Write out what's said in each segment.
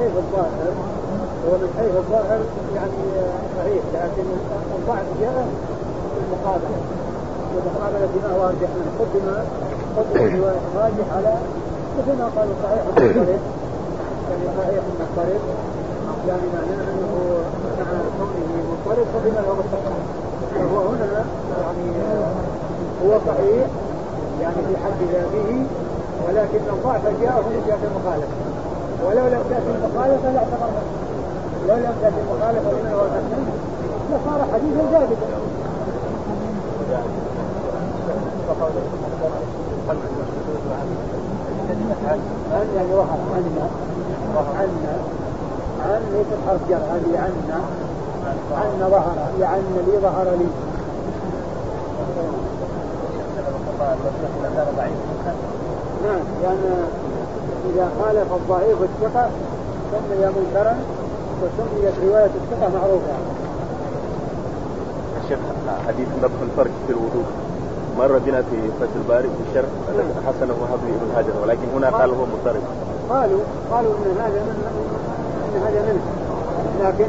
حيث الظاهر هو من حيث الظاهر يعني صحيح، لكن الضعف جاء في المقابلة، والمقابلة بما هو أرجح منه قدم الرواية الراجح على مثل ما قالوا صحيح المضطرب، يعني صحيح المضطرب يعني معناه أنه مع كونه مضطرب قدم له بالصحة، فهو هنا يعني هو صحيح يعني في حد ذاته، ولكن الضعف جاءه من جهة المخالفة، ولو لم تأتي المخالفة لاعتبرنا، لو لم تأتي المخالفة لمن هو تحسن لصار حديثا ثابتا. عن يعني وحر عن ليس حرف جر، هذه عن ظهر لعن لي ظهر لي. نعم، لأن إذا خالف الضعيف الثقة سمي منكرا وسميت رواية الثقة معروفة. الشيخ حديث نبح الفرج في الوضوء مر بنا في فتح الباري في الشرح حسنه وهبه ابن حجر، ولكن هنا قال هو مضطرب. قالوا ان هذا منه، لكن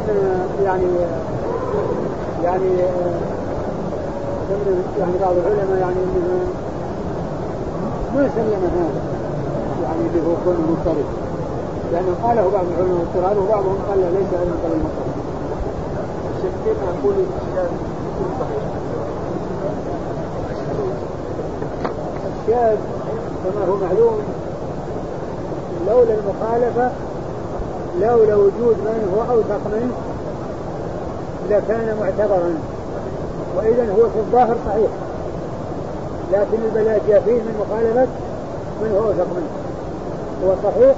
يعني بعض العلماء يعني انه ما سلم هذا يعني اللي هو كونه مضطرب، لانه قاله بعض العلماء اضطراب وبعضهم قال ليس هذا مثل المضطرب. الشيخ كيف نقول الشاذ يكون صحيح؟ الشاذ كما هو معلوم لولا المخالفة لولا وجود من هو أوثق منه لكان معتبرا، وإذا هو في الظاهر صحيح، لكن البلاء جاء فيه من مخالفة من هو أوثق منه، هو صحيح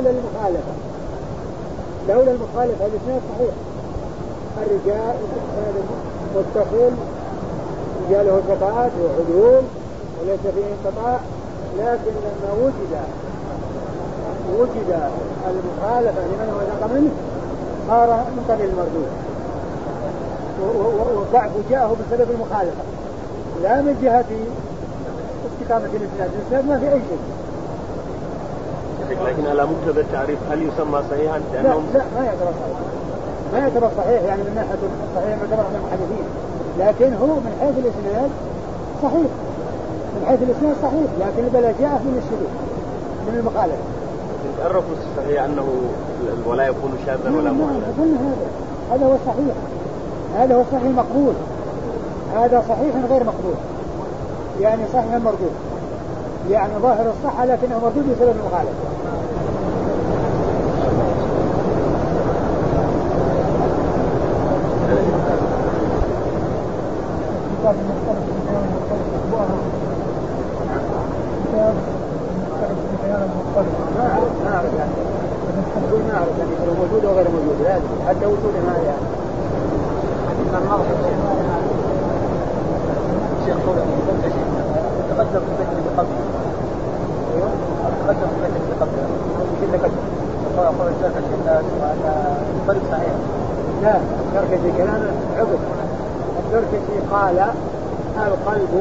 لولا المخالفة الإسناد صحيح، الرجال متصل رجاله ثقات وعدول وليس فيه انقطاع، لكن لما وجد المخالفة لمن هو أوثق منه صار من قبيل المردود، والضعف جاءه بسبب المخالفة لا من جهة استقامة الإسناد ما في أي شيء. لكن على مقتضى التعريف هل يسمى صحيحا؟ لا ما يعتبر صحيح يعني من ناحية الصحيح يعتبر من المحدثين، لكن هو من حيث الإسناد صحيح، من حيث الإسناد صحيح، لكن البلاء جاء من الشذوذ من المخالفة. تعرفوا الصحيح أنه ولا يكون شاذا ولا معللا. هذا هو الصحيح، هذا هو الصحيح المقبول، هذا صحيح غير مقبول، يعني صحيح مردود، يعني ظاهر الصحة لكنه مردود بسبب المخالفة. ما أعرف يعني لو موجود أو غير موجود لازم حتى وجود ما يعني الشيخ قوله تقدم في البيت اللي قبله تقدم في البيت اللي قبله كل قدم قول الشيخ الناس وأن الطريق صحيح. لا الزركشي كلامه عقب، الزركشي قال القلب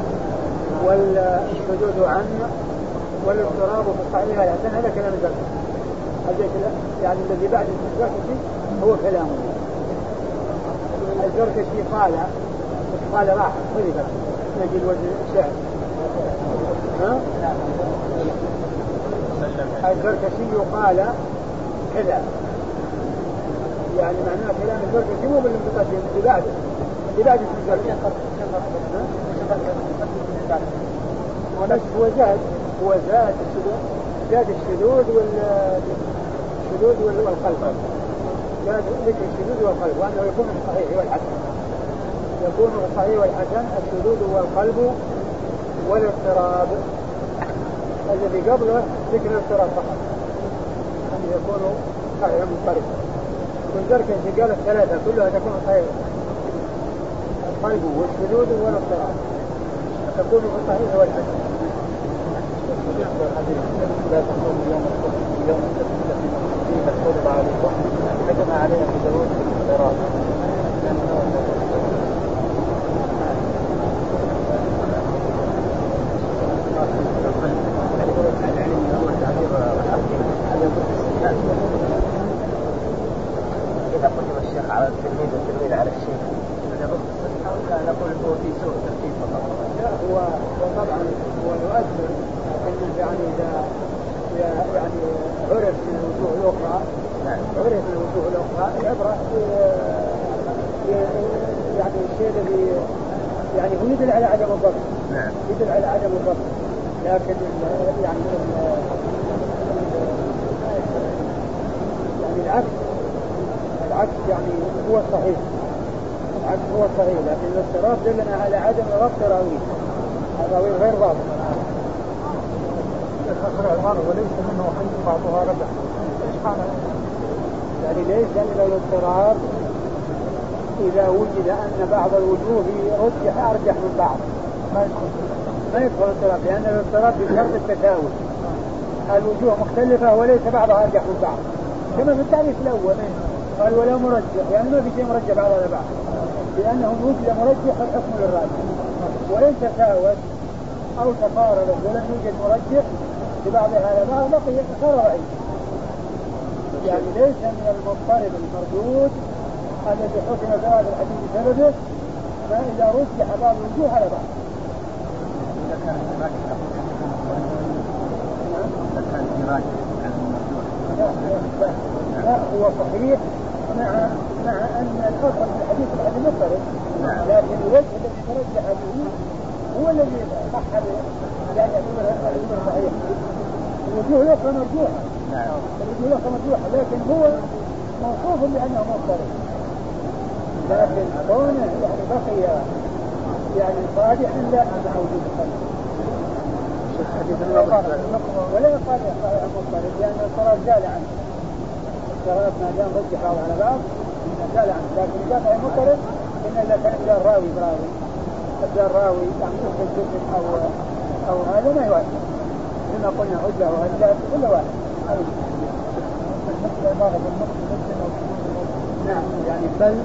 والشذوذ عنه والاضطراب في الصحيح هذا كلام الزركشي، يعني الذي بعد الزركشي هو كلامه. الزركشي قال راح خذ نجي الوجه الشعر الزركشي قال كذا، يعني معناه كلام الزركشي مو بالمتقدم اللي بعده الزركشي ونفس هو زاد الشذوذ والقلب، زاد ذكر الشذوذ والقلب، وأنه يكون في الصحيح والحسن، يكون في الصحيح والحسن الشذوذ والقلب والاضطراب، الذي قبله ذكر الاضطراب فقط أن يكون صحيح مضطرب. والزركشي قال الثلاثة كلها تكون صحيح، القلب والشذوذ والاضطراب تكون في الصحيح والحسن. لا تقوم يوم السبت فيه الفرض عليكم حكم علينا في جواز الاضطراب. الذي يعني هو يدل على عدم الضبط. نعم. يدل على عدم الضبط، لكن يعني العكس يعني هو الصحيح. العكس هو الصحيح، لكن الاضطراب دلنا على عدم ضبط راوي. الراوي غير ضابط. وليس منه حي بعضها ربح. ايش معنى؟ يعني ليس من الاضطراب إذا وجد أن بعض الوجوه أرجح من بعض ما يدخل الاضطراب، لأن الاضطراب بشرط التساوي. الوجوه مختلفة وليس بعضها أرجح من بعض، كما في التعريف الأول قال ولا مرجح، يعني ما في شيء مرجح بعض على بعض، لأنه وجد مرجح الحكم للراجح، وإن تساوت أو تقاربت ولم يوجد مرجح لبعضها على بعض بقي صار ضعيف. يعني ليس من المضطرب المردود الذي حكم بهذا الحديث بسببه، فإذا رجح بعض الوجوه على بعض. إذا كان لا هو صحيح مع أن الأصل في الحديث مضطرب، لكن الوجه الذي ترجح به هو الذي صح يعني يعتبر صحيح. الوجوه الأخرى مرجوحة، الوجوه الأخرى مرجوحة، لكن هو موصوف بأنه مضطرب، لكن كونه يعني بقي يعني صادحا لا مع وجود الخلق. ولا يقال مضطرب، لأن الاضطراب زال عنه. الاضطراب ما دام رجح بعض على بعض زال عنه، لكن إذا كان مضطرب إن إذا كان إبدال راوي يعني جزء أو هذا ما يوافق، كما قلنا عدة وهدات كل واحد. نعم، يعني بل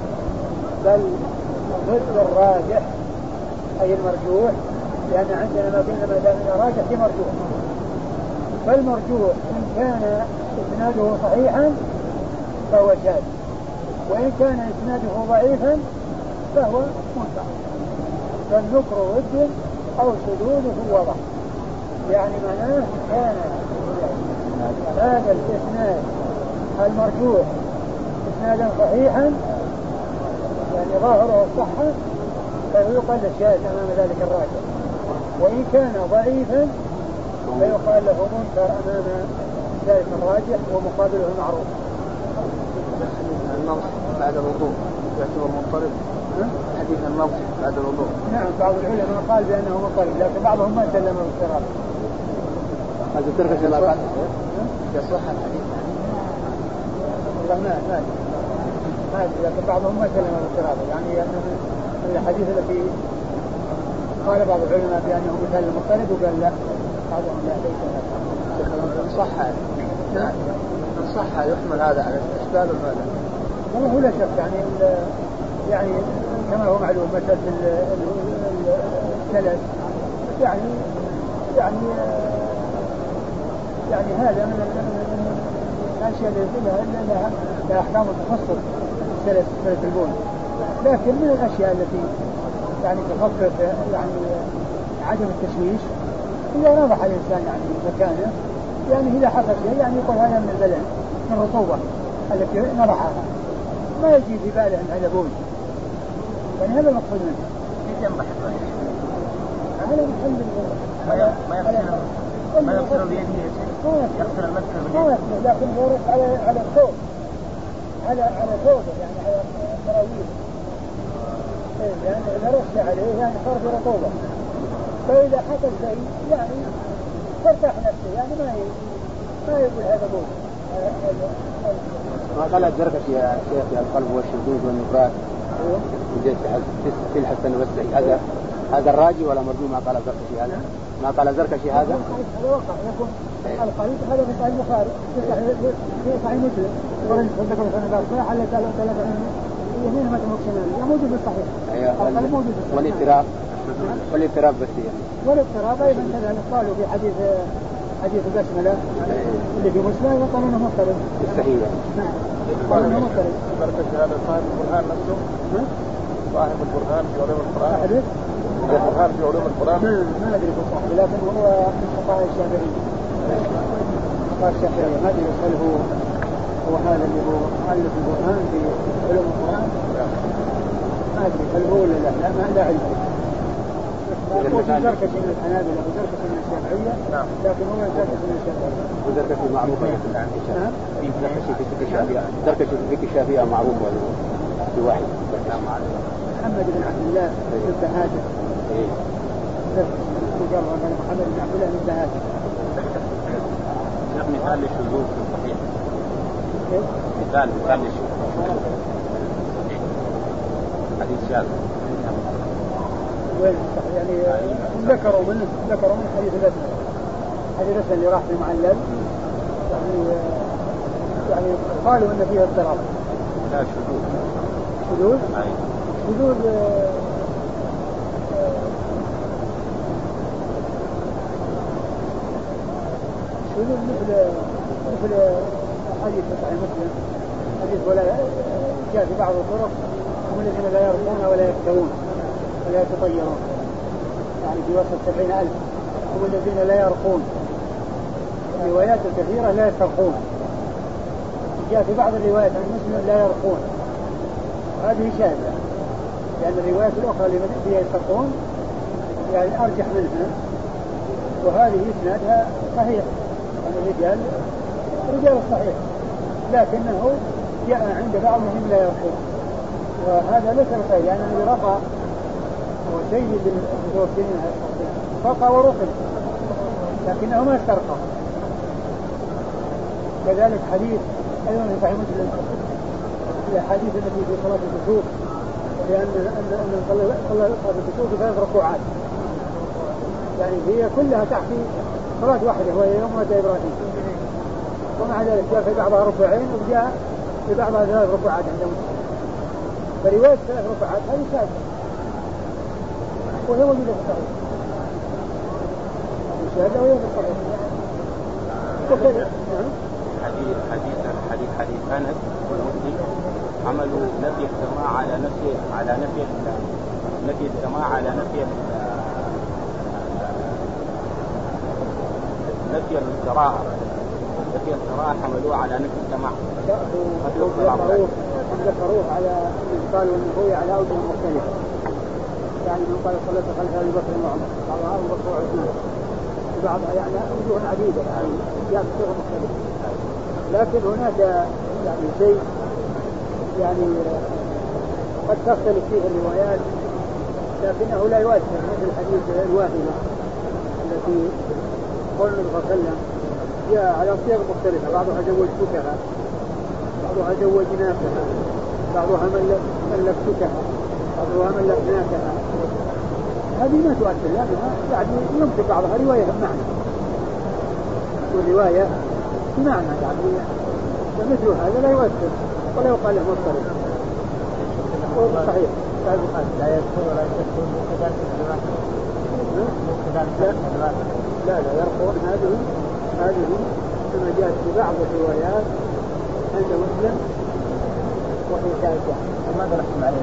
ضد الراجح أي المرجوح، لأن عندنا ما قلنا ما دام راجح في مرجوح. فالمرجوح إن كان إسناده صحيحا فهو شاذ، وإن كان إسناده ضعيفا فهو منكر. فالنكر ضد أو شذوذه وضع، يعني معناه كان هذا الإسناد المرجوح إسنادا صحيحا يعني ظاهره الصحة فيقال له شاذ أمام ذلك الراجح، وإن كان ضعيفا فيقال له منكر أمام ذلك الراجح ومقابله معروف. النص بعد الوضوء يعتبر مضطرب. حديث النص بعد الوضوء. نعم، بعض العلماء قال بأنه مضطرب، لكن بعضهم ما سلم بالاضطراب. هذا تركش الله بعد يصح الحديث. والله ما لكن بعضهم ما سلم بالاضطراب، يعني أن من الحديث التي قال بعض العلماء بأنه مثال المضطرب وقال لا، بعضهم لا ليس هذا. إن صح يحمل هذا على الإشكال وماذا؟ والله هو لا شك يعني كما هو معلوم مسألة الثلاث يعني هذا من الأشياء التي لها أحكام تخصص ثلاث البول، لكن من الأشياء التي يعني تخفف يعني عدم التشويش إذا نضح الإنسان يعني مكانه، يعني إذا حصل شيء يعني يقول هذا من البلع من الرطوبة التي نضحها، ما يجي في باله أن هذا بول، يعني هذا المقصود منه. هذا محل ما يغسل بيده يغسل المسكر بيده، لكن يورق على الثوب، على ثوبه يعني على سراويله، يعني إذا رش عليه يعني صار في رطوبة، فإذا حصل شيء يعني ترتاح نفسه، يعني ما يقول هذا بول. ما قال الزركشي يا شيخ القلب والشذوذ والنفاق في الحسن والسعي هذا الراجي ولا مرجو؟ ما قال الزركشي هذا؟ ما قال الزركشي هذا؟ هذا وقع يكون القلب هذا في صحيح البخاري في صحيح مسلم ورد ذكر الخنبار صحيح على ثلاث يمين ما تمكنان موجود في الصحيح. القلب موجود في الصحيح. والاضطراب بس يعني. والاضطراب أيضا كذلك قالوا في حديث البسملة اللي في مسلم وقالوا انه مضطرب. صحيح. نعم. قالوا انه مضطرب. بركة هذا صاحب البرهان نفسه. صاحب البرهان في علوم القرآن. أحدث؟ البرهان في علوم القرآن. ما أدري بالصحيح، لكن هو من فقهاء الشافعية. فقهاء الشافعية ما أدري هل هو هذا اللي هو مؤلف البرهان في علوم القرآن ما أدري هل هو ولا لا ما لا علم. وفي زركة من الحنابلة وزركة من الشافعية لكن هو زركة من الشافعية. وزركة معروفة في زركة في الشافعية زركة في الشافعية معروفة في واحد محمد بن عبد الله بن بهادر. مجرد محمد بن عبد الله بن بهادر. مثال للشذوذ في الصحيح. مثال للشذوذ حديث شاذ. وين يعني ذكروا من حديث الأسد. حديث الأسد اللي راح في معلل يعني قالوا إن فيها اضطراب. لا شذوذ. شذوذ؟ شذوذ شذوذ مثل حديث صحيح مسلم حديث ولا جاء في بعض الطرق هم الذين لا يرقون ولا يكتوون ولا يتطيرون يعني في وسط 70,000 هم الذين لا يرقون. الروايات الكثيرة لا يسترقون. جاء في بعض الروايات عن مسلم لا يرقون. هذه شاذة لأن الروايات الأخرى اللي فيها يسترقون يعني أرجح منها وهذه إسنادها صحيح يعني رجال الصحيح لكنه جاء عند بعضهم لا يرقون وهذا ليس الخير لأن الذي رقى هو سيد المتوكلين رقى ورقي لكنه ما استرقى. كذلك حديث أيضا في صحيح مسلم الحديث الذي في صلاة الكسوف لأن صلى الكسوف ب3 ركوعات يعني هي كلها تحكي صلاة واحدة وهي يوم مات إبراهيم ومع ذلك جاء في بعضها ركوعين وجاء في بعضها 3 ركوعات عند مسلم. فرواية 3 ركوعات هذه شاذة وهي موجودة في الصحيح. الشهادة وهي في الصحيح. حديث أنس والمسلم عملوا نفي السماع على نفي السماع على نفي القراءة. نفي القراءة حملوه على نفي السماع. ذكروه على من قالوا انه هو على اوجه مختلفه يعني من قال صلاه خلف ابي بكر وعمر بعضها ابو بكر وعثمان بعضها يعني اوجه عديده يعني جاء بصيغه مختلفه لكن هناك يعني شيء يعني قد تختلف فيه الروايات لكنه لا يؤثر مثل حديث الواهبه التي قال النبي صلى الله عليه وسلم جاء على صيغ مختلفه بعضها زوج فكها بعضها زوج نافها بعضها ملك فكها بعضها ملك نافها. هذه ما تؤثر لأنها يعني يمكن بعضها رواية بمعنى والرواية بمعنى يعني فمثل هذا لا يؤثر ولا يقال له مضطرب. صحيح لا يذكر ولا يذكر لا يرقون. هذه كما جاءت في بعض الروايات عند مسلم وفي شاهد ماذا نحكم عليه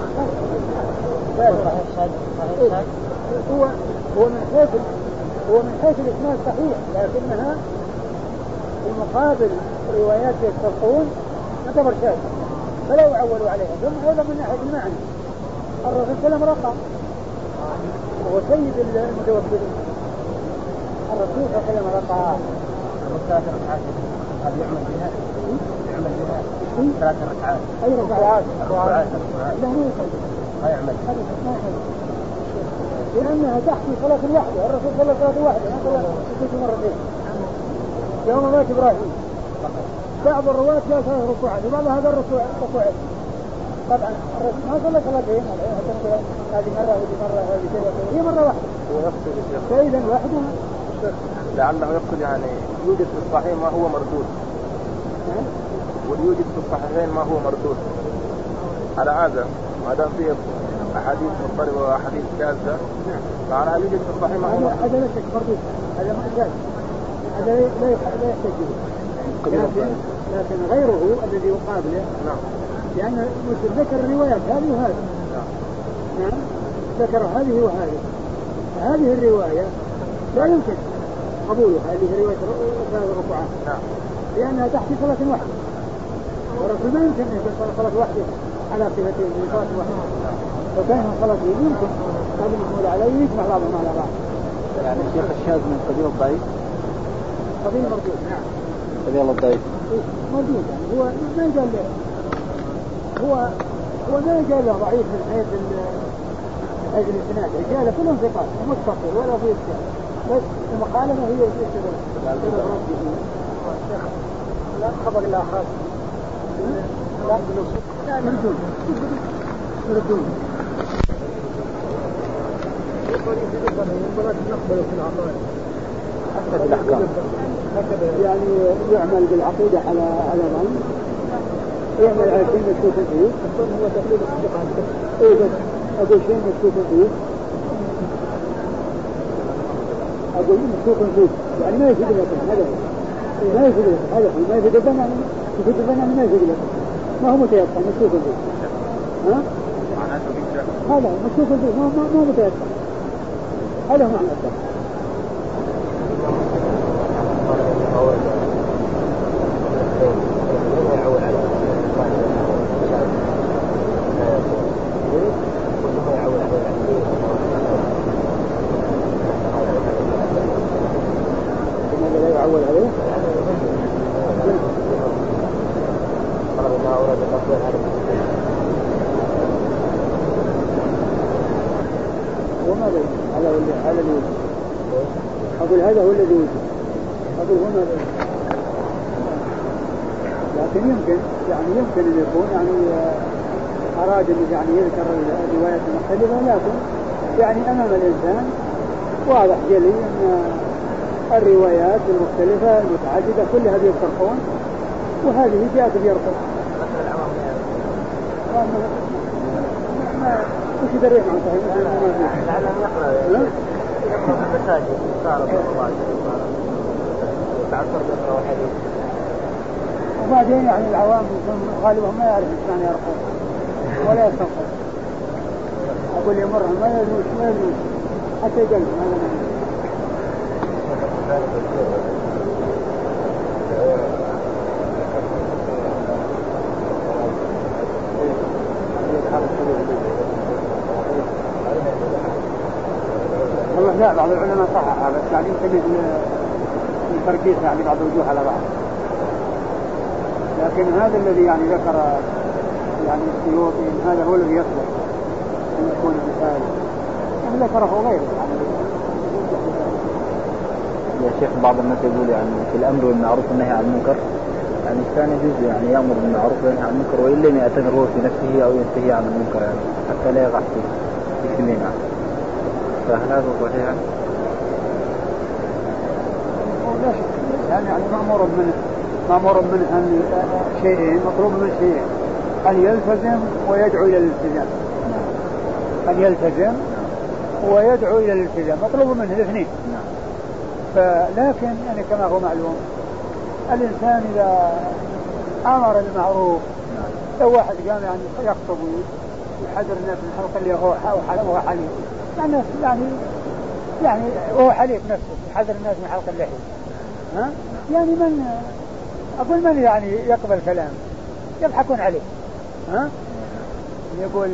هو من حيث الإسناد صحيح لكنها في مقابل روايات يسترقون نعتبر شاذ فلا يعولوا عليها. ثم أيضا من ناحية المعنى الرسول صلى الله عليه وسلم رقى وهو سيد المتوكلين. الرسول صلى الله عليه وسلم رقى ثلاث ركعات هذا يعمل بها 3 ركعات أي ركعات لا مو ما يعمل لأنها تحكي صلاة واحدة. الرسول صلى صلاة واحدة ما صلى مرتين يوم مات إبراهيم. بعض الرواة جاء 3 ركوعات وبعض هذا ركوعين. طبعا الرسول ما صلى صلاتين هذه مرة هذه كذا هي مرة واحدة فإذا واحدة لعله يقصد يعني يوجد في الصحيح ما هو مردود ويوجد في الصحيحين ما هو مردود على هذا ما دام فيه أحاديث مضطربة وأحاديث شاذة فعلى يوجد في الصحيح ما هو هذا لا شك مردود هذا ما شاذ هذا لا يحتج لكن غيره الذي يقابله لأن مسلم ذكر الروايات هذه وهذه نعم ذكر هذه وهذه. هذه الرواية لا يمكن قبولها هذه رواية 3 ركوعات لأنها تحكي صلاة واحدة والرسول ما يمكن أن يكون صلاة واحدة على صفتين صفات واحدة. وكان صلاتين يمكن هذا المحمول عليه يجمع بعضهم على بعض. يعني الشيخ الشاذ من قبيل الضعيف. قبيل مردود نعم. قبيل الضعيف. موجود يعني هو ما يقال له هو ما يقال له ضعيف من حيث الاسناد، رجاله كلهم ثقات متصل ولا في اشكال، بس المقالمه هي لا خبر الاخر لا يردون نقبل في العقائد حتى بالأحكام يعني يعمل بالعقيدة على ظن، يعمل على شيء مشكوك فيه. الظن هو تقليد الصدق عن الكذب. إيه بس أقول شيء مشكوك فيه، أقول مشكوك فيه يعني ما يفيد اليقين، هذا ما يفيد اليقين، هذا ما يفيد الظن، يعني يفيد الظن يعني ما يفيد اليقين، ما هو متيقن مشكوك فيه. ها؟ هذا مشكوك فيه ما متيقن، هذا هو معنى الظن. أقول هذا هو الذي يوجد، أقول هنا لكن يمكن أن يكون يعني أراد أن يعني يذكر الروايات المختلفة، لكن يعني أمام الإنسان واضح جلي أن الروايات المختلفة المتعددة كلها بيرتقون، وهذه جاءت بيرتق. ما وش يدري عن صحيح؟ لعله يقرأ في المساجد صار الله تعثر يقرأ الحديث. وبعدين يعني العوام غالبهم ما يعرف إيش يرقون ولا يستنقذ. أقول يمرهم ما يدروش حتى يقلب هذا والله لا، بعض العلماء صححها بس يعني يمكن التركيز يعني بعض الوجوه على بعض، لكن هذا الذي يعني ذكر يعني السيوطي هذا هو الذي يصلح أن يكون مثال، يعني ذكره غيره. يا شيخ بعض الناس يقول يعني في الأمر بالمعروف والنهي عن المنكر، يعني الإنسان يجوز يعني يأمر بالمعروف وينهى عن المنكر وإن لم يعتذر هو في نفسه أو ينتهي عن المنكر، يعني حتى لا يقع في اثنين. فهل هذا صحيح؟ لا شك يعني مأمور منه أن شيئين، مطلوب من شيئين، أن يلتزم ويدعو إلى الالتزام. أن يلتزم ويدعو إلى الالتزام مطلوب منه الاثنين. فلكن يعني كما هو معلوم الإنسان إذا أمر بالمعروف، لو واحد قام يعني يخطب ويحذر الناس من حلق اللي هو حليف، يعني هو حليف نفسه يحذر الناس من حلق اللحية، ها؟ يعني من يعني يقبل كلام يضحكون عليه، ها؟ يقول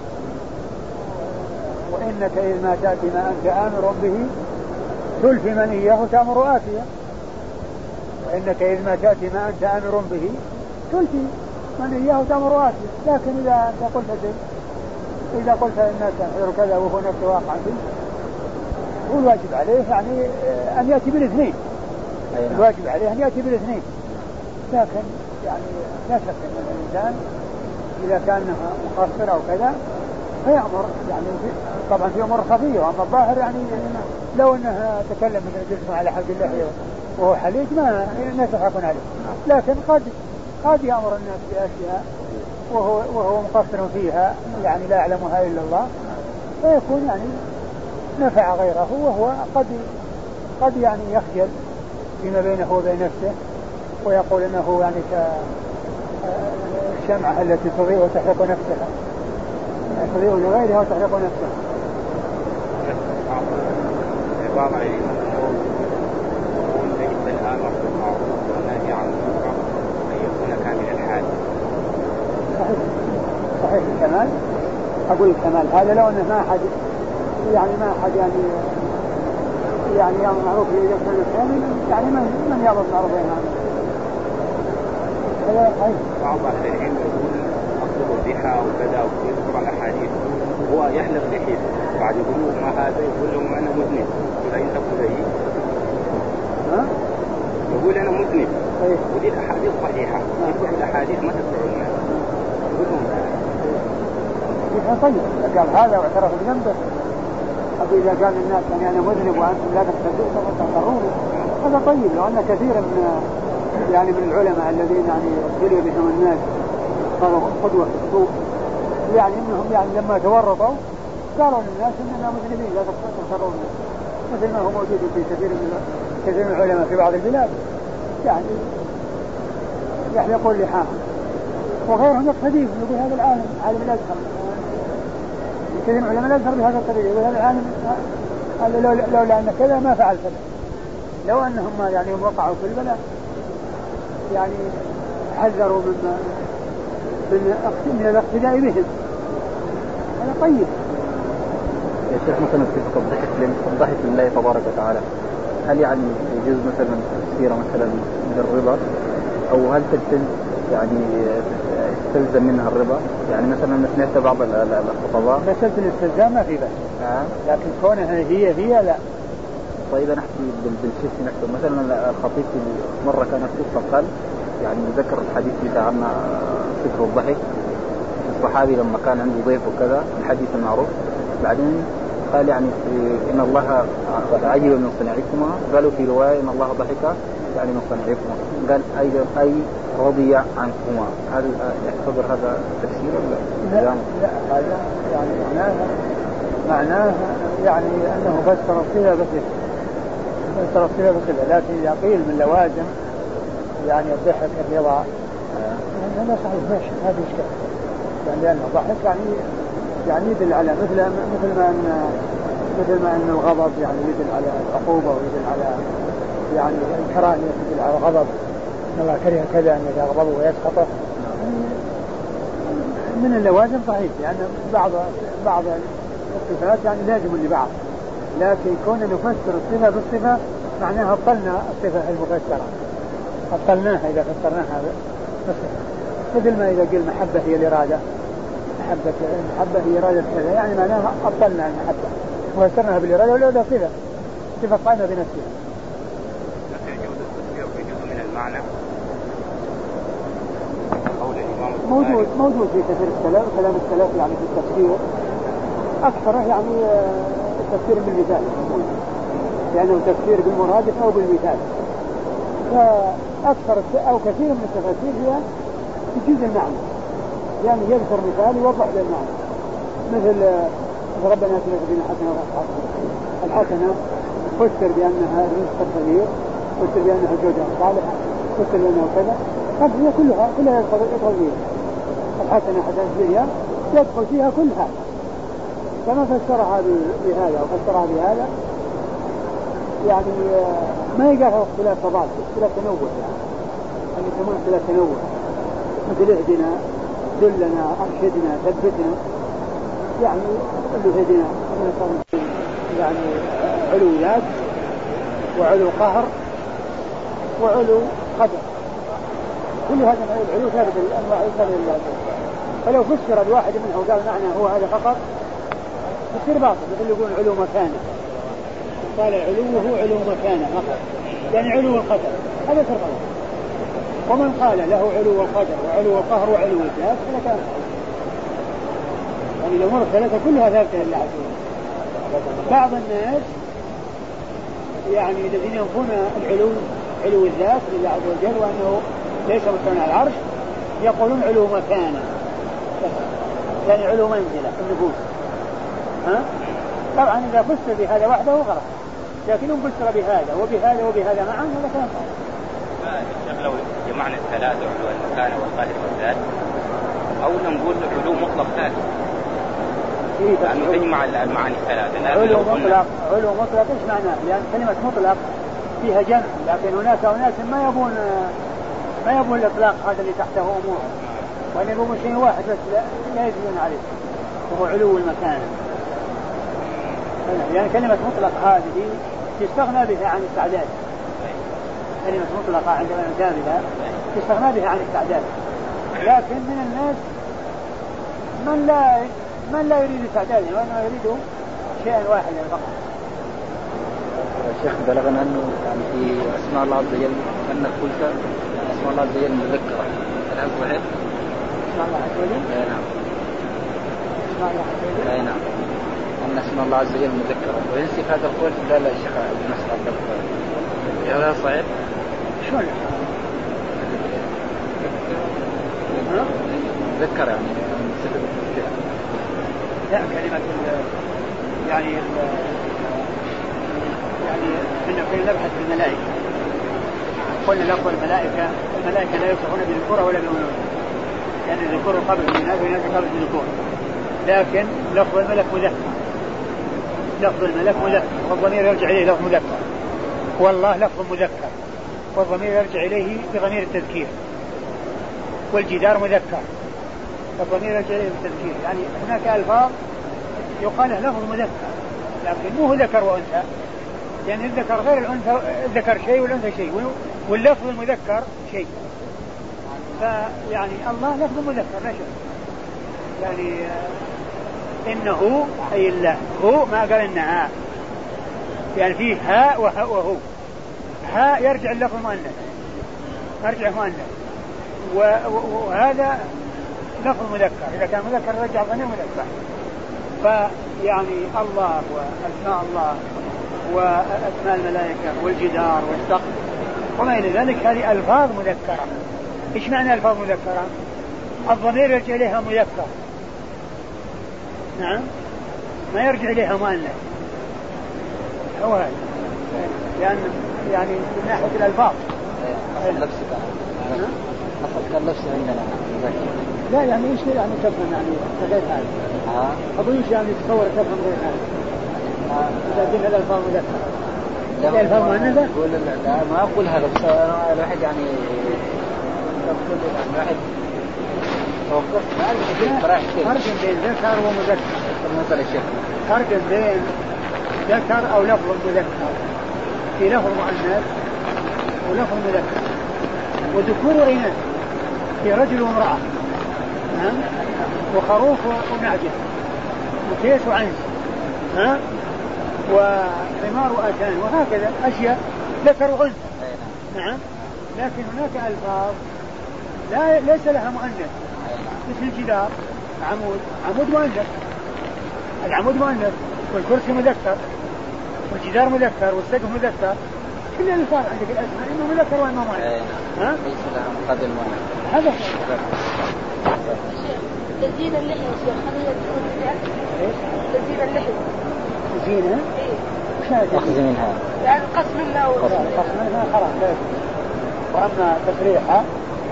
وإنك إذ ما تأتي ما أنت آمر به تلفي من إياه تأمر آتيا. وإنك إذ ما تأتي ما أنت آمر به تلفي من إياه تأمر آتيا. لكن إذا أنت قلت شيء، إذا قلت الناس يحذر كذا وهو نفسه واقع فيه، هو الواجب عليه يعني أن يأتي بالاثنين. الواجب عليه أن يأتي بالاثنين. لكن يعني لا شك أن الإنسان إذا كان مقصر أو كذا فيأمر، يعني طبعا في أمور خفية، وأما الظاهر يعني لو أنها تكلم مثل جسمه على حلق اللحية وهو حليج ما الناس يضحكون عليه، لكن قد يأمر الناس بأشياء وهو مقصر فيها يعني لا يعلمها إلا الله، فيكون يعني نفع غيره، وهو قد يعني يخجل فيما بينه وبين نفسه ويقول أنه يعني كالشمعة التي تضيء وتحرق نفسها، تضيء لغيرها وتحرق نفسها. عبارة عن ليس الآمر بالمعروف والنهي عن المنكر أن يكون كامل الحال. صحيح الكمال، أقول الكمال هذا لو أنه ما أحد يعني معروف إذا كان الكامل يعني من يعرف معروفين عنه. هذا صحيح. بعض أهل العلم يقول أصله الضحى وكذا ويذكر الأحاديث هو يحلق لحيته بعد يقولوا ما هذا يقول لهم أنا مذنب يقول أين تقول زيي؟ يقول أنا مذنب ودي الأحاديث صحيحة يذكر الأحاديث ما تذكر الناس يقول لهم طيب إذا قال هذا واعترف بذنبه أو إذا قال الناس يعني أنا مذنب وأنتم لا تقرون هذا طيب. لو أن كثيرا من العلماء الذين يعني ابتلي بهم الناس صاروا قدوة في السوق يعني إنهم يعني لما تورطوا قالوا للناس إننا مذنبين لا تقرون مثل ما هو موجود في كثير من العلماء في بعض البلاد يعني يحلقون لحاهم وغيرهم يقتدي يقول هذا العالم عالم الأزهر كثير من علماء الأزهر بهذا الطريق يقول هذا العالم لولا أن كذا ما فعل كذا. لو أنهم يعني وقعوا في البلاء يعني حذروا من الاقتداء بهم هذا طيب. يا شيخ مثلا في الضحك لله تبارك وتعالى هل يعني يجوز مثلا السيرة مثلا بالربا أو هل تلزم منها الربا؟ يعني مثلا سمعت بعض الخطباء مسألة الاستلزام ما في بس لكن كونها هي لا. طيب نحكي بالشيء نحكي مثلا الخطيب مرة كانت قصة قال يعني ذكر الحديث بتاعنا فكر الضحك الصحابي لما كان عنده ضيف وكذا الحديث المعروف بعدين قال يعني إن الله عجب من صنعكما قالوا في رواية إن الله ضحك يعني من صنعكما قال أي رضي عنكما. هل يعتبر هذا تفسير ولا لا هذا يعني معناه يعني أنه فسر الصلة بصلة لكن إذا قيل من لوازم يعني الضحك الرضا هذا صحيح ماشي هذا إشكال يعني لأنه ضحك يعني يدل على مثل ما أن الغضب يعني يدل على العقوبة ويدل على يعني الكراهية يدل على الغضب الله كره كذا أن يغضب ويسخطه من اللوازم صحيح لأن بعض الصفات يعني لازم لبعض لكن كون نفسر الصفة بالصفة معناها أبطلنا الصفة المفسرة أبطلناها إذا فسرناها بالصفة مثل ما إذا قيل محبة هي الإرادة المحبة هي إرادة كذا يعني معناها أبطلنا المحبة وفسرناها بالإرادة ولا ده صفة قائمة بنفسها. من المعنى موجود في كثير السلف كلام السلف يعني في التفسير أكثره يعني التفسير بالمثال لأنه تفسير بالمرادف أو بالمثال فأكثر أو كثير من التفاسير هي تجيز المعنى يعني يذكر مثال يوضح للمعنى مثل ربنا آتنا في الدنيا حسنة الحسنة فسر بأنها رزق الصغير فسر بأنها زوجة صالحة فسر بأنها كذا هي كلها يدخل فيها الحسنة حسنة الدنيا يدخل فيها كلها فما فسرها بهذا وفسرها بهذا يعني ما يقال اختلاف تضاد اختلاف تنوع يعني يسمونه اختلاف تنوع مثل اهدنا دلنا ارشدنا ثبتنا يعني اللي هدنا يعني علو ذات وعلو قهر وعلو قدر كل هذا العلو ثابت الانواع ثابت لله فلو فسر الواحد منه وقال معنى هو هذا فقط يصير باطل مثل يقول علو مكانه قال علوه علو مكانه فقط يعني علو القدر هذا صار غلط. ومن قال له علو القدر وعلو القهر وعلو الذات فلا كان يعني الأمور الثلاثة كلها ثابتة لله عز وجل. بعض الناس يعني الذين ينفون علو الذات لله عز وجل وأنه ليس مستوى على العرش يقولون علو مكانه يعني علو منزلة في النفوس طبعا إذا فسر بهذا وحده غلط لكن إن فسر بهذا وبهذا وبهذا معا هذا كلام صحيح. لو جمعنا الثلاثة علو المكان والقاهر والذات أو نقول علو مطلق ثالث لأنه تجمع المعاني الثلاثة. علو مطلق إيش معناه؟ لأن كلمة مطلق فيها جمع لكن هناك أناس ما يبون الإطلاق هذا اللي تحته أمور وأن يقوموا شيء واحد بس لا يزيدون عليه وهو علو المكان. يعني كلمة مطلق هذه يستغنى بها عن التعداد. كلمة مطلقة عندما نجابلها يستغنى بها عن التعداد. لكن من الناس من لا يريد التعداد وإنما يريد شيئا واحدا فقط. الشيخ بلغنا أنه يعني في أسماء الله عز وجل أن قلت أسماء الله عز وجل مذكرة. هل صحيح؟ أسماء الله عز وجل؟ نعم. أسماء الله عز وجل؟ نعم. أن أسماء الله عز وجل مذكرة. وينسف هذا القول لا الشيخ ابن مسعود. هذا صحيح؟ شلون؟ مذكر يعني لا كلمة يعني كنا نبحث في الملائكة. قلنا لفظ الملائكة لا يوصفون بالذكورة ولا بالأنوثة، يعني الذكور قبل الإناث والإناث قبل الذكور، لكن لفظ الملك مذكر. لفظ الملك مذكر والضمير يرجع إليه لفظ مذكر، والله لفظ مذكر والضمير يرجع إليه بضمير التذكير، والجدار مذكر والضمير يرجع إليه بالتذكير. يعني هناك ألفاظ يقال له لفظ مذكر لكن مو ذكر وأنثى، يعني الذكر غير الأنثى، الذكر شيء والأنثى شيء واللفظ المذكر شيء. فيعني الله لفظ مذكر لا شك، يعني إنه أي الله هو ما قال إنها، يعني فيه ها وهو. ها يرجع اللفظ مؤنث، يرجع مؤنث، وهذا لفظ مذكر. إذا كان مذكر رجع ضمير مذكر. فيعني الله وأسماء الله وأسماء الملائكة والجدار والسقف وما إلى ذلك هذه ألفاظ مذكرة. إيش معنى ألفاظ مذكرة؟ الضمير يرجع إليها مذكر، نعم، ما يرجع إليها مؤنث. هو هذا يعني من ناحية الألفاظ أصل اللبس عندنا لا يعني إيش يعني تفهم يعني غير هذا أقول إيش يعني تصور تفهم غير هذا إذا قلنا الألفاظ مذكرة الألفاظ مؤنثة؟ لا ما أقول هذا، بس الواحد يعني الواحد فرق بين ذكر ومذكر. مثل الشيخ فرق بين ذكر أو لفظ مذكر، في لفظ مؤنث ولفظ مذكر، وذكور وإناث، في رجل وامرأة، نعم، وخروف ونعجة، وكيس وعنز، ها، وحمار وأتان، وهكذا أشياء ذكر وأنثى، نعم. لكن هناك ألفاظ ليس لها مؤنث، مثل الجدار عمود مؤنث، العمود مؤنث، والكرسي مذكر، والجدار مذكر، والسقف مذكر. كل الألفاظ عندك الأسماء إنه مذكر وإنه مؤنث، ها؟ ليس لها مقابل مؤنث. هذا تزيين اللحية يا شيخ، خلينا نقول تزيين اللحية. تزيينها؟ إيه. وش هذا؟ أخذ منها. يعني قسم منها قسم منها خلاص لا يجوز. وأما تصريحها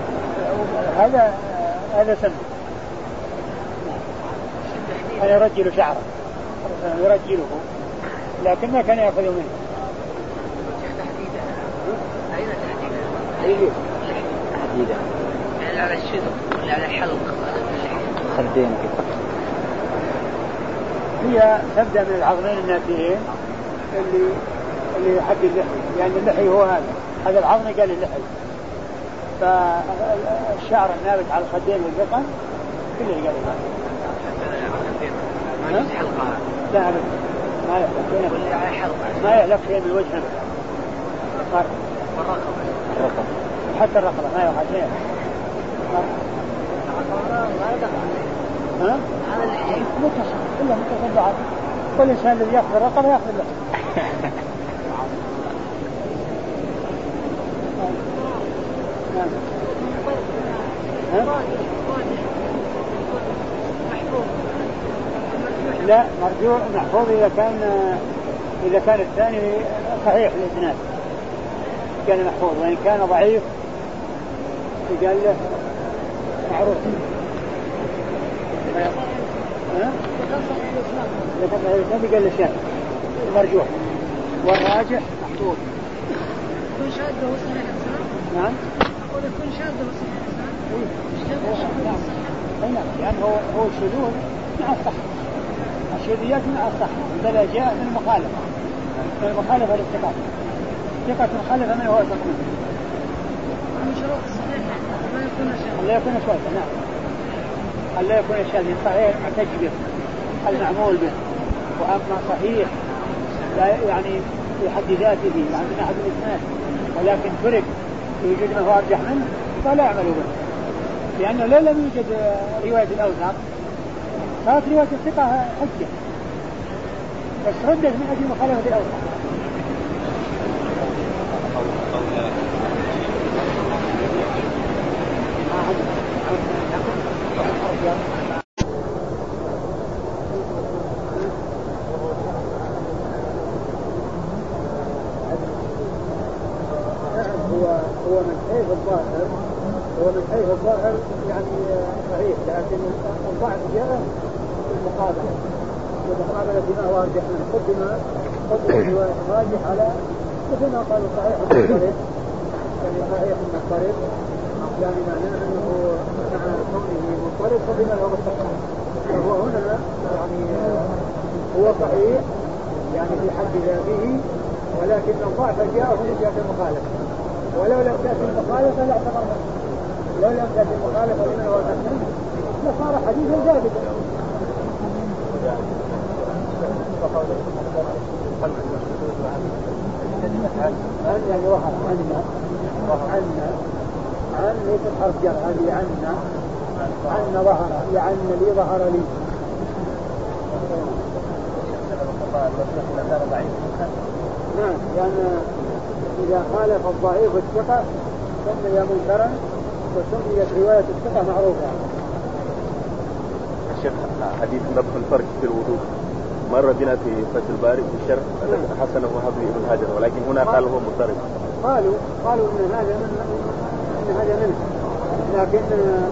هذا سنة. أن يرجل شعره، يرجله، لكن ما كان يأخذ منه. أين تحديدا؟ أيه؟ تحديدا. يعني على الشدق ولا على الحلق؟ خدين كده. هي تبدأ من العظمين الناتجين اللي حق اللحي، يعني اللحي هو هذا العظم قال اللحي. فالشعر النابت على الخدين والذقن كله قال هذا. ما يجوز حلقها. لا أبدا ما يحلق شيء. ولا على حلقة. ما يحلق شيء من الوجه أبدا. الرقبة. حتى الرقبة ما يحلق شيء. ما يدخل. ها؟ هذا اللحية. متصل كله متصل بعض. كل إنسان الذي يأخذ الرقبة يأخذ اللحية. لا مرجوع محفوظ إذا كان الثاني صحيح الإسناد كان محفوظ، وإن كان ضعيف قال له معروف. لكن الإسناد قال له شاذ مرجوع، والراجح محفوظ. يكون شاذ وصحيح الإسناد؟ نعم. أقول يكون شاذ وصحيح الإسناد؟ نعم لأنه هو الشذوذ مع الصحة، الشذوذيات مع الصحة، بل جاء من المخالفة للثقة، ثقة مخالفة من هو تقوم من شروط الصحيح ما يكون شاذ، لا يكون شاذا، نعم لا يكون شاذا، صحيح معتج به المعمول به، وأما صحيح لا يعني في حد ذاته يعني من أحد الإسناد ولكن فرق يوجد ما هو أرجح منه فلا يعمل به، لأنه لو لم يوجد رواية الأوثق صارت رواية الثقة حجة بس ردت من أجل مخالفة الأوثق. هو من حيث الظاهر يعني صحيح، لكن الضعف جاء في المقابلة، والمقابلة بما هو أرجح منه قدم رواية راجح على مثل ما قالوا صحيح المضطرب، يعني صحيح المضطرب يعني معناه أنه مع كونه مضطرب فبما له مستقر، فهو هنا يعني هو صحيح يعني في حد ذاته، ولكن الضعف جاء من جهة المخالفة، ولو لم تأتي المخالفة لا اعتبر منه، لو لم تأتي المخالفة لمن هو المسلم لصار حديثا ثابتا. أن يعني وحر عن ليس حرف جر، هذه عن ظهر لعن لي ظهر لي. نعم لأن إذا خالف الضعيف الثقة سمي منكرا وسميت رواية الثقة معروفة. الشيخ حديث نبح الفرج في الوضوء مر بنا في فتح الباري في الشرح حسنه وهبي ابن هاجر، ولكن هنا قال هو مضطرب. قالوا ان هذا منه، لكن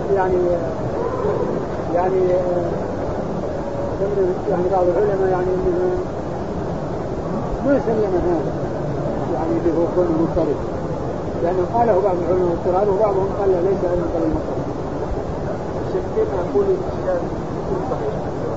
يعني بعض العلماء يعني انه ما سلم هذا يعني به كونه مضطرب، لانه قاله بعض العلماء مضطرب وبعضهم قال ليس هذا مضطرب. كيف نقول الشاذ صحيح؟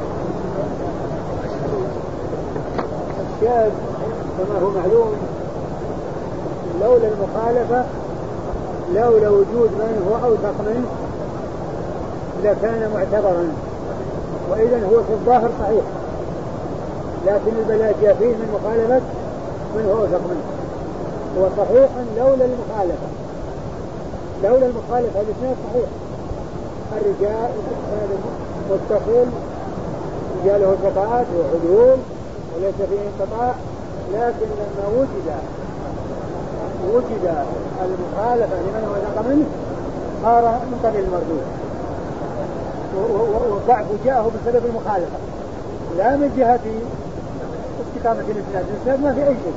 الشاذ كما هو معلوم لولا المخالفة لولا وجود من هو أوثق منه لكان معتبرا، وإذن هو في الظاهر صحيح، لكن البلاء جاء فيه من مخالفة من هو أوثق منه، هو صحيح لولا المخالفة الاثنين صحيح، الرجال متصل رجاله ثقات وعدول وليس فيه انقطاع، لكن لما وجد المخالفة لمن هو أوثق منه صار من قبيل المردود، والضعف جاءه بسبب المخالفة لا من جهة استقامة الإسناد ما في أي شيء.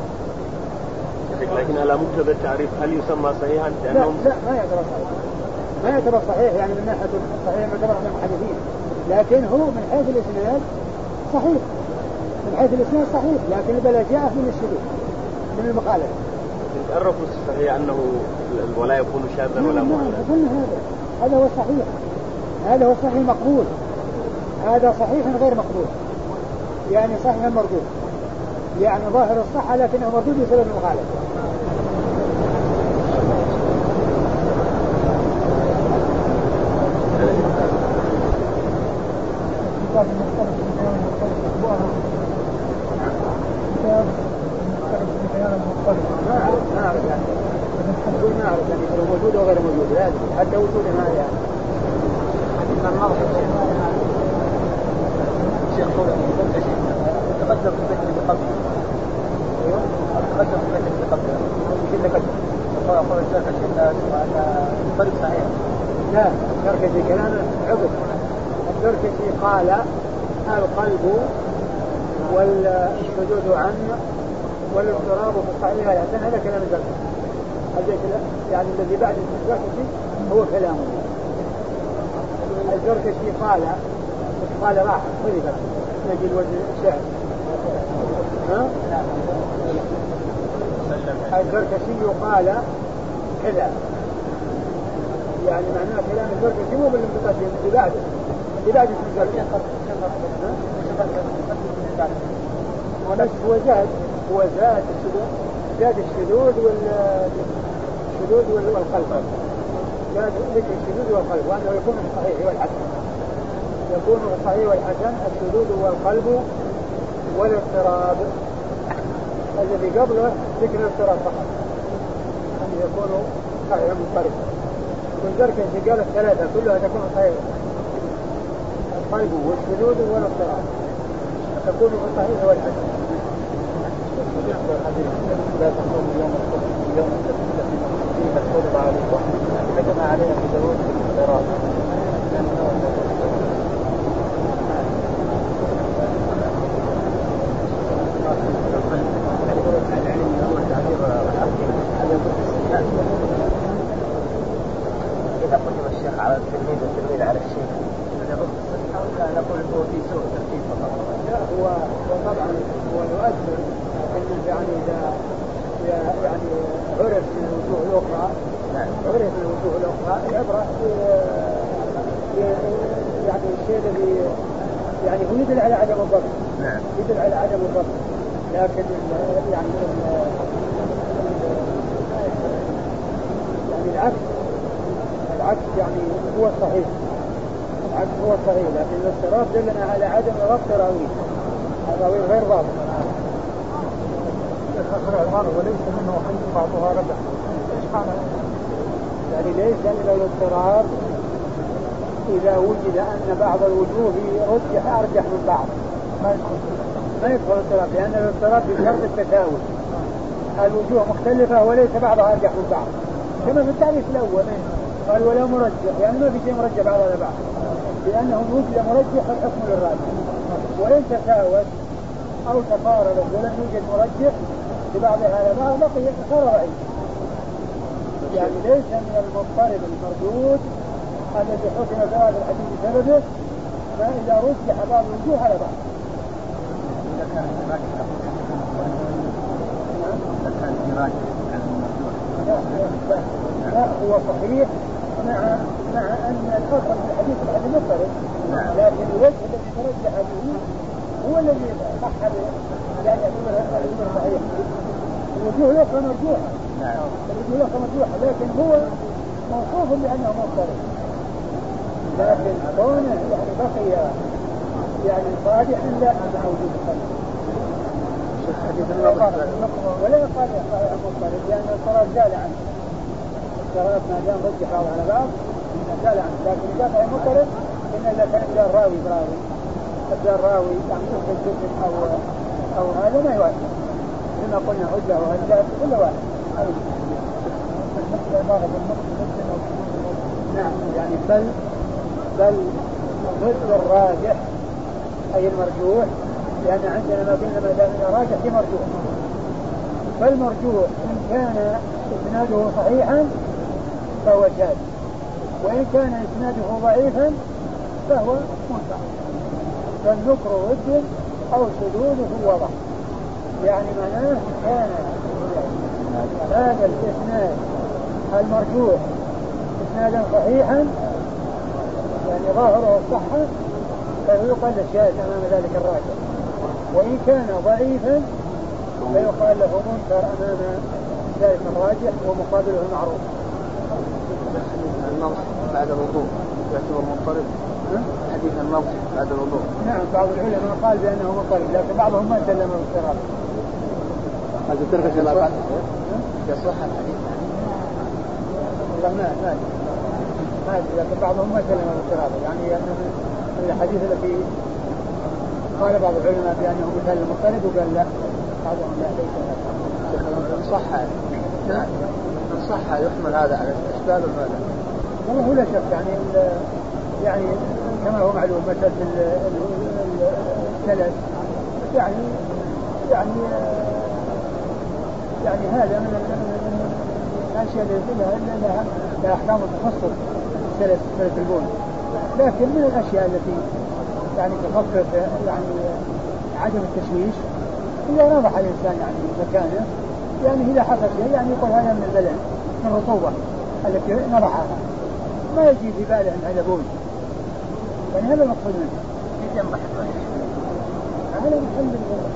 لكن على مقتضى التعريف هل يسمى صحيحا؟ لا ما يعتبر صحيح يعني من ناحية الصحيح ما يعتبر من المحدثين، لكن هو من حيث الإسناد صحيح، صحيح، لكن البلاء جاء من الشذوذ من المخالفة. تعرفوا الصحيح أنه ولا يكون شاذا ولا معللا. هذا هو الصحيح، هذا هو الصحيح مقبول، هذا صحيح غير مقبول، يعني صحيح مردود، يعني ظاهر الصحة لكنه مردود بسبب المخالفة. ما أعرف يعني لو موجود أو غير موجود لازم حتى وجود ما يعني شيخ تقدم في الذكر بقبل وقال الزركشي الناس وأن الفرق صحيح. لا الزركشي كلامه عقب، الزركشي قال القلب والشذوذ عنه والاضطراب في الصحيح الحسن، هذا كلام الزركشي، يعني الذي بعد الزركشي هو كلامه. الزركشي قال راح خذ نجي الوجه الشعر الزركشي قال كذا، يعني معناه كلام الزركشي مو بالمتقدم اللي بعده الزركشي هو زاد الشذوذ والقلب زاد ذكر الشذوذ والقلب وأنه يكون في الصحيح والحسن الشذوذ والقلب والاضطراب الذي قبله ذكر الاضطراب فقط أن يكون صحيح مضطرب والزركشي قال الثلاثة كلها تكون صحيح القلب والشذوذ والاضطراب تكون في الصحيح والحسن لا تقوم يوم السبت فيه فرض عليكم حكم عليها في داود الاضطراب إذا قدم الشيخ على التلميذ والتلميذ على الشيخ نقول هو في سوء ترتيب فقط. لا هو طبعا هو يؤثر لكن يعني إذا يعني عرف من الوجوه الأخرى العبرة يعني الشيء الذي يعني هو يدل على عدم الضبط لكن يعني العكس يعني هو الصحيح لكن الاضطراب دلنا على عدم ضبط الراوي غير ضابط وليس منه حيث بعضها رجع يعني ليس من الاضطراب إذا وجد أن بعض الوجوه أرجح من بعض ما يدخل الاضطراب لأن الاضطراب بشرط التساوي الوجوه مختلفة وليس بعضها أرجح من بعض كما في التعريف الأول قال ولا مرجح يعني ما في شيء مرجح بعض على بعض لأنه وجد مرجح الحكم للراجح وإن تساوت أو تقاربت ولم يوجد مرجح لبعضها على بعض بقي صار ضعيف يعني ليس من المضطرب المردود الذي حكم ثواب الحديث بسببه ما إذا رجح بعض الوجوه على بعض لا هو صحيح مع أن الأصل في الحديث مضطرب لكن الوجه الذي ترجح به هو الذي صح يعني يعتبر صحيح الوجوه الأخرى مرجوحة لكن هو موصوف بأنه مضطرب لكن كونه يعني بقي يعني صالحا لا مع وجود الخلق ولا يقال مضطرب لأن الاضطراب زال عنه الاضطراب ما دام رجح بعض على بعض زال عنه لكن إذا كان مضطرب إن إذا كان الراوي يعني جزء أو هذا ما يؤثر كما قلنا عدة وهدات كل واحد نعم يعني بل ضد الراجح أي المرجوح لأن عندنا ما قلنا ما دام راجح في مرجوح فالمرجوح إن كان إسناده صحيحا فهو شاذ وإن كان إسناده ضعيفا فهو منكر فالنكر ضد أو شذوذه وضع يعني معناه كان هذا الإسناد المرجوح إسنادا صحيحا يعني ظاهره الصحة فيقال الشاذ أمام ذلك الراجح وإن كان ضعيفا فيقال له منكر أمام ذلك الراجح ومقابله المعروف. النص بعد الوضوء يعتبر مضطرب حديث النص بعد الوضوء. نعم بعض العلماء قال بأنه مضطرب لكن بعضهم ما سلم بالاضطراب. هذا ترك الله بعد يصح الحديث والله ما لكن بعضهم ما سلم بالاضطراب يعني من الحديث التي قال بعض العلماء بأنه مثال المضطرب وقال لا بعضهم لا ليس هذا. إن صح يحمل هذا على الإشكال وماذا؟ والله لا شك يعني كما هو معلوم مثل الثلاث يعني هذا من الأشياء التي لها أحكام التخصص ثلاث البول لكن من الأشياء التي يعني تخفف يعني عدم التشويش إذا نضح الإنسان يعني مكانه يعني إذا حصل شيء يعني يقول هذا من البلع من الرطوبة التي نضحها ما يجي في باله أن هذا بول، يعني هذا المقصود منه. هذا محل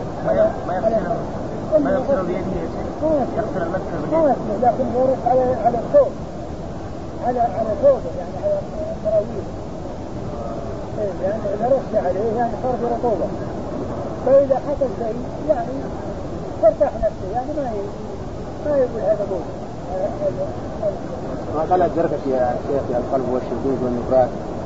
ما يغسل بيده يغسل المسح بيده، لكن يرد على الثوب، على ثوبه يعني على سراويله، يعني إذا رش عليه يعني صار في رطوبة، فإذا حصل شيء يعني ترتاح نفسه، يعني ما يقول هذا بول. ما قال الزركشي يا شيخ القلب والشذوذ والنفاق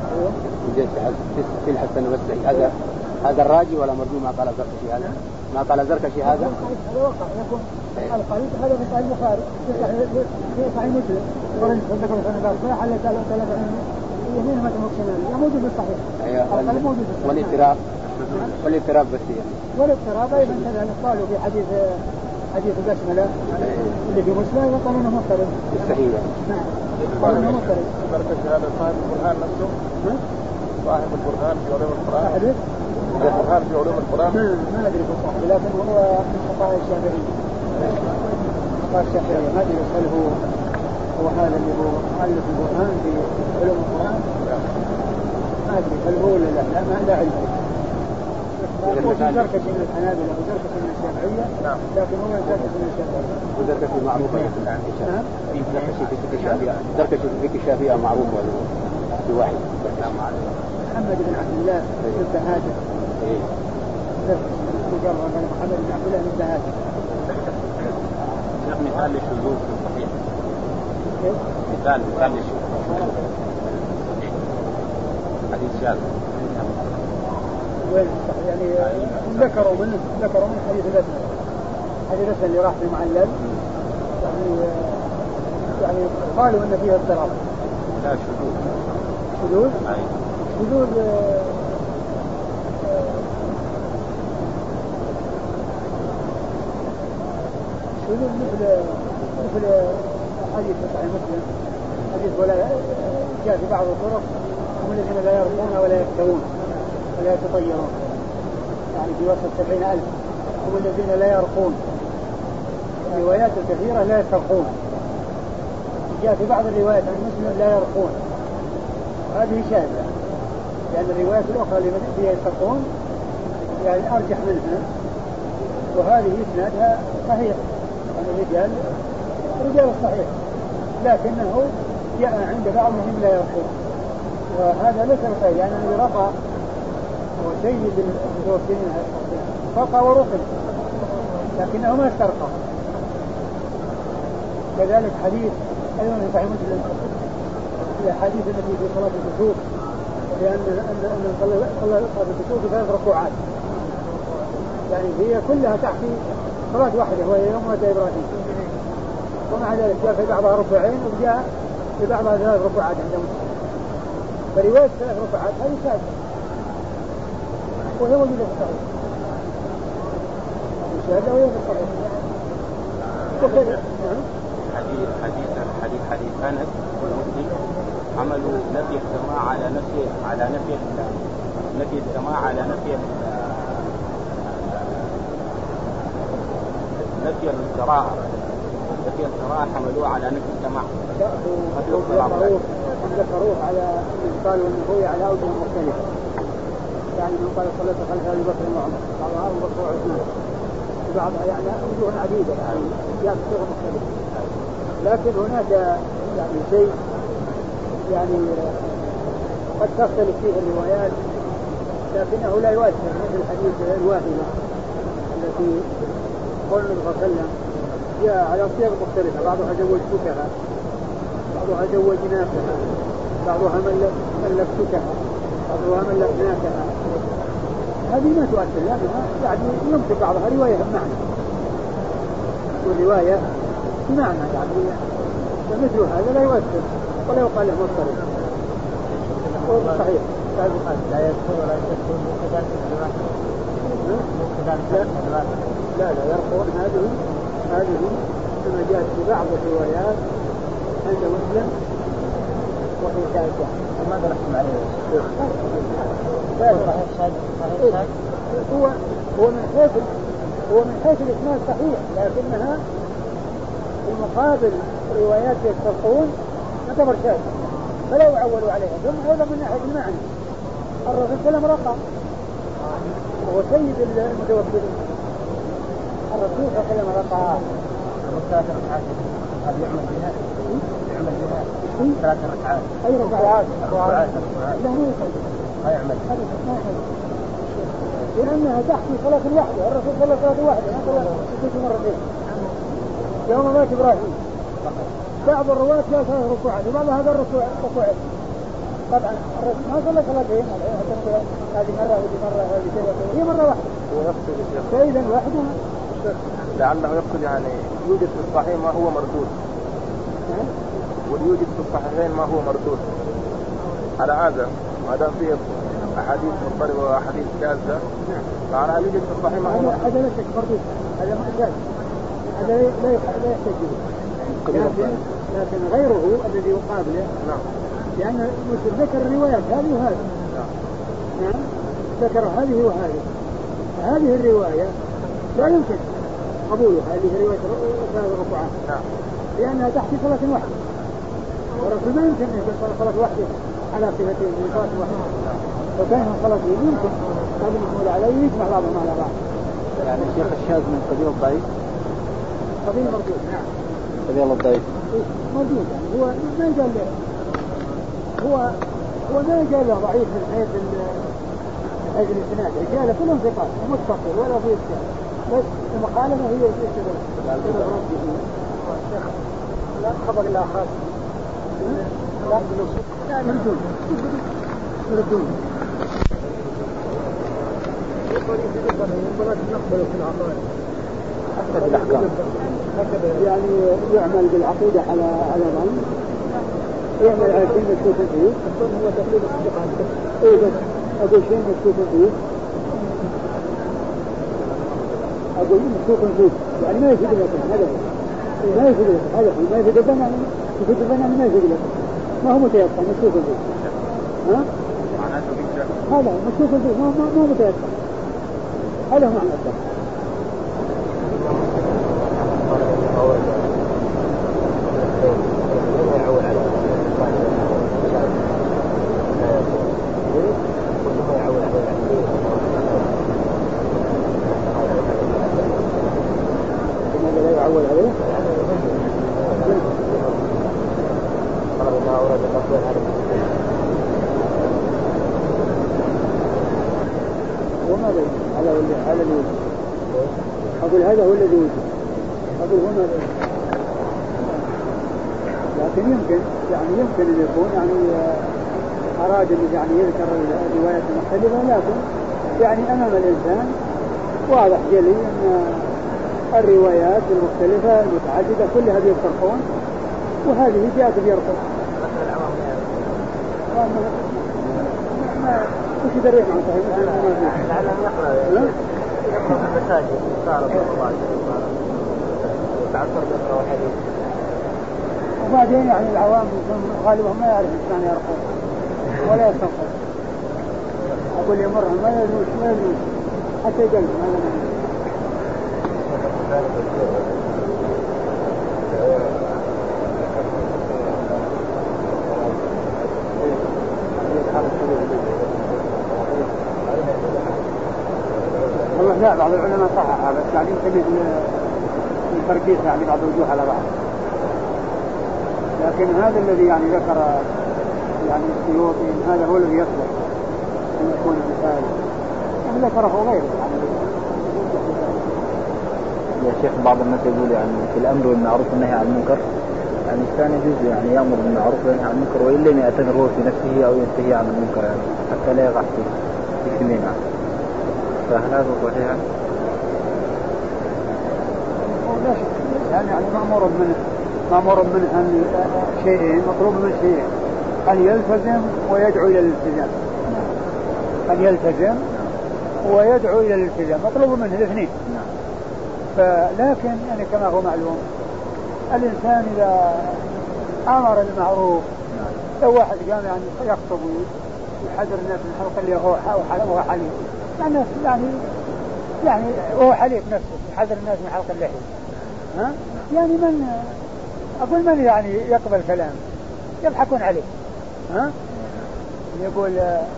في الحسن والسعي، هذا الراجي ولا مرجو ما قال الزركشي هذا؟ ما قال الزركشي هذا؟ هذا وقع يكون القلب هذا في صحيح البخاري في صحيح مسلم ورد صدق الفنبات على ثلاثة يمين ما تمك شمال موجود بالصحيح. القلب موجود بالصحيح. والاضطراب بس يعني. والاضطراب أيضا كذلك قالوا في حديث البسملة اللي في مسلم وقالوا انه مضطرب. صحيح. نعم. قالوا انه مضطرب. بركة هذا صاحب القرآن نفسه. صاحب القرآن في علوم القرآن. حديث. القرآن في علوم القرآن. ما أدري بالضبط لكن هو من فقهاء الشافعية. فقهاء الشافعية ما أدري هل هو هذا اللي هو مؤلف القرآن في علوم القرآن. ما أدري هل هو ولا لا لا علم. وفي زركشي من الحنابلة وزركشي من الشافعية، لكن هو زركشي من الشافعية. وزركشي معروفة الآن. في زركشي في فقه الشافعية، زركشي في فقه الشافعية معروف في واحد. محمد بن عبد الله بن بهادر. مجرد محمد بن عبد الله بن بهادر. مثال للشذوذ في الصحيح. مثال للشذوذ. حديث شاذ. وين يعني ذكروا من حديث الأسد. حديث الأسد اللي راح في معلل يعني قالوا إن فيها اضطراب. لا شذوذ. شذوذ؟ شذوذ شذوذ مثل حديث صحيح مسلم، حديث ولا جاء في بعض الطرق هم الذين لا يرقون ولا يكتوون ولا يتطيرون، يعني في وسط 70,000 هم الذين لا يرقون. الروايات الكثيرة لا يسترقون، جاء في بعض الروايات عن مسلم لا يرقون، هذه شاذة، لأن الروايات الأخرى اللي فيها يسترقون يعني أرجح منها، وهذه إسنادها صحيح، يعني رجال الصحيح، لكنه جاء عند بعضهم لا يرقون، وهذا ليس الخير، يعني الذي رقى هو سيد المتوكلين رقى ورقي، لكنه ما استرقى. كذلك حديث أيضا في صحيح مسلم الحديث الذي في صلاة الكسوف، لأن صلاة الكسوف في 3 ركوعات، يعني هي كلها تحكي صلاة واحدة وهي يوم مات إبراهيم، ومع ذلك جاء في بعضها ركوعين وجاء في بعضها 3 ركوعات عند مسلم، فرواية 3 ركوعات هذه شاذة وهي موجودة في الصحيح، شاذة وهي في الصحيح. حديث أنس والمسلم عملوا نفي السماع على نفي السماع على نفي القراءة، حملوه على نفي السماع. ذكروه على قالوا انه هو على اوجه مختلفة، يعني من قال صلاة خلف ابي بكر وعمر، بعضها ابو بكر وعثمان، بعضها يعني اوجه عديدة يعني جاء بصيغة مختلفة، لكن هناك يعني شيء يعني قد تختلف فيه الروايات، لكنه لا يؤثر، مثل حديث الواهبة التي قول النبي صلى الله عليه وسلم جاء على صيغ مختلفة، بعضها زوج سكها، بعضها زوج ناكها، بعضها ملك سكها، بعضها ملك ناكها، هذه ما تؤثر، لكنها يعني يمكن بعضها رواية بمعنى والرواية بمعنى، يعني مثل هذا لا يؤثر ولا يقال له مضطرب. صحيح لا يدخل ولا يدخل لا يرقون، هذه كما جاءت في بعض الروايات عند مسلم وفي شاذة. ماذا نحكم عليه؟ هو من حيث الإسناد صحيح، لكنها في مقابل روايات يسترقون تعتبر شاذة، فلا يعولوا عليها. ثم أيضا من ناحية المعنى الرسول صلى الله عليه وسلم رقى وهو سيد المتوكلين. الرسول صلى الله عليه وسلم رقى ثلاث ركعات هذا يعمل بها ثلاث ركعات. أي ركعات؟ لا مو ما يعمل لأنها تحكي صلاة واحدة. الرسول صلى صلاة واحدة ما صلى مرتين يوم مات إبراهيم. بعض الرواة لا ثلاث ركوعات وبعض هذا ركوعين. طبعا الرسول ما صلى صلاتين هذه مرة وهذه مرة وهذه كذا هي مرة واحدة. فإذا واحدة لعله يقصد يعني يوجد في الصحيح ما هو مردود ويوجد في الصحيحين ما هو مردود. على هذا ما دام فيه أحاديث مضطربة وأحاديث شاذة فعلى يوجد في الصحيح ما هو مردود. هذا لا شك مردود. هذا ما شاذ. هذا لا يحتاج لكن غيره الذي يقابله نعم. لأن مسلم ذكر الروايات هذه وهذه. نعم ذكر هذه وهذه. هذه الرواية لا يمكن قبولها. هذه رواية ثلاث ركوعات لأنها تحكي صلاة واحدة. ورسول ما يمكن أن يكون صلاة واحدة على صفتين من صلاة واحدة. وكان صلاتين يمكن هذا محمول عليه يجمع بعضهم على بعض. يعني الشيخ الشاذ من قبيل الضعيف. قبيل مردود. نعم قبيل الضعيف مردود. يعني هو ما قال له هو ما قال له ضعيف من حيث الاسناد. قال كلهم ثقات متصل ولا في إشكال. بس المخالفة هي السبب. لا خبر الآخر لا يردون حتى في الأحكام يعني يعمل بالعقيدة على ظن يعمل على شيء مشكوك فيه. هو تقليد الصدق عن كده. إيه بس أقول شيء مشكوك فيه. أقول مشكوك فيه يعني ما يفيد لكم هذا ما يفيد لكم هذا ما يفيد لكم يعني يفيد لكم ما يفيد لكم ما هو متيقن مشكوك فيه. ها؟ هذا مشكوك فيه ما متيقن. هذا هو معنى الصدق. أقول هذا هو الذي يوجد. أقول هنا لكن يمكن أن يكون يعني أراد أن يعني يذكر الروايات المختلفة لكن يعني أمام الإنسان واضح جلي أن الروايات المختلفة المتعددة كلها بيرفقون وهذه جاءت بيرفق. وش دريه مع صحيح لعلهم يقرأ في المساجد صار الله تعصر بقرأ الحديث. وبعدين يعني العوام غالبهم ما يعرف إنسان يرقص ولا يستنقص. أقول يمرهم ما يدروش حتى يقلب هذا والله لا بعض العلماء صححها بس يعني يمكن التركيز يعني بعض الوجوه على بعض. لكن هذا الذي يعني ذكر يعني السيوطي هذا هو الذي يصلح أن يكون مثال يعني ذكره غيره. يا شيخ بعض الناس يقول يعني في الأمر والمعروف والنهي عن المنكر يعني الإنسان يجوز يعني يأمر بالمعروف وينهى عن المنكر وإن لم يعتبر هو في نفسه أو ينتهي عن المنكر يعني حتى لا يقع في اثنين. فهل هذا صحيح؟ يعني مأمور منه أن شيئين مطلوب من شيئين أن يلتزم ويدعو إلى الالتزام. أن يلتزم ويدعو إلى الالتزام مطلوب منه الاثنين. فلكن يعني كما هو معلوم الإنسان إذا أمر المعروف لو واحد قام يعني يخطب ويحذر الناس من حلق اللي هو حليف يعني هو حليف نفسه يحذر الناس من حلق اللحية. ها يعني من يعني يقبل كلام يضحكون عليه ها؟ يقول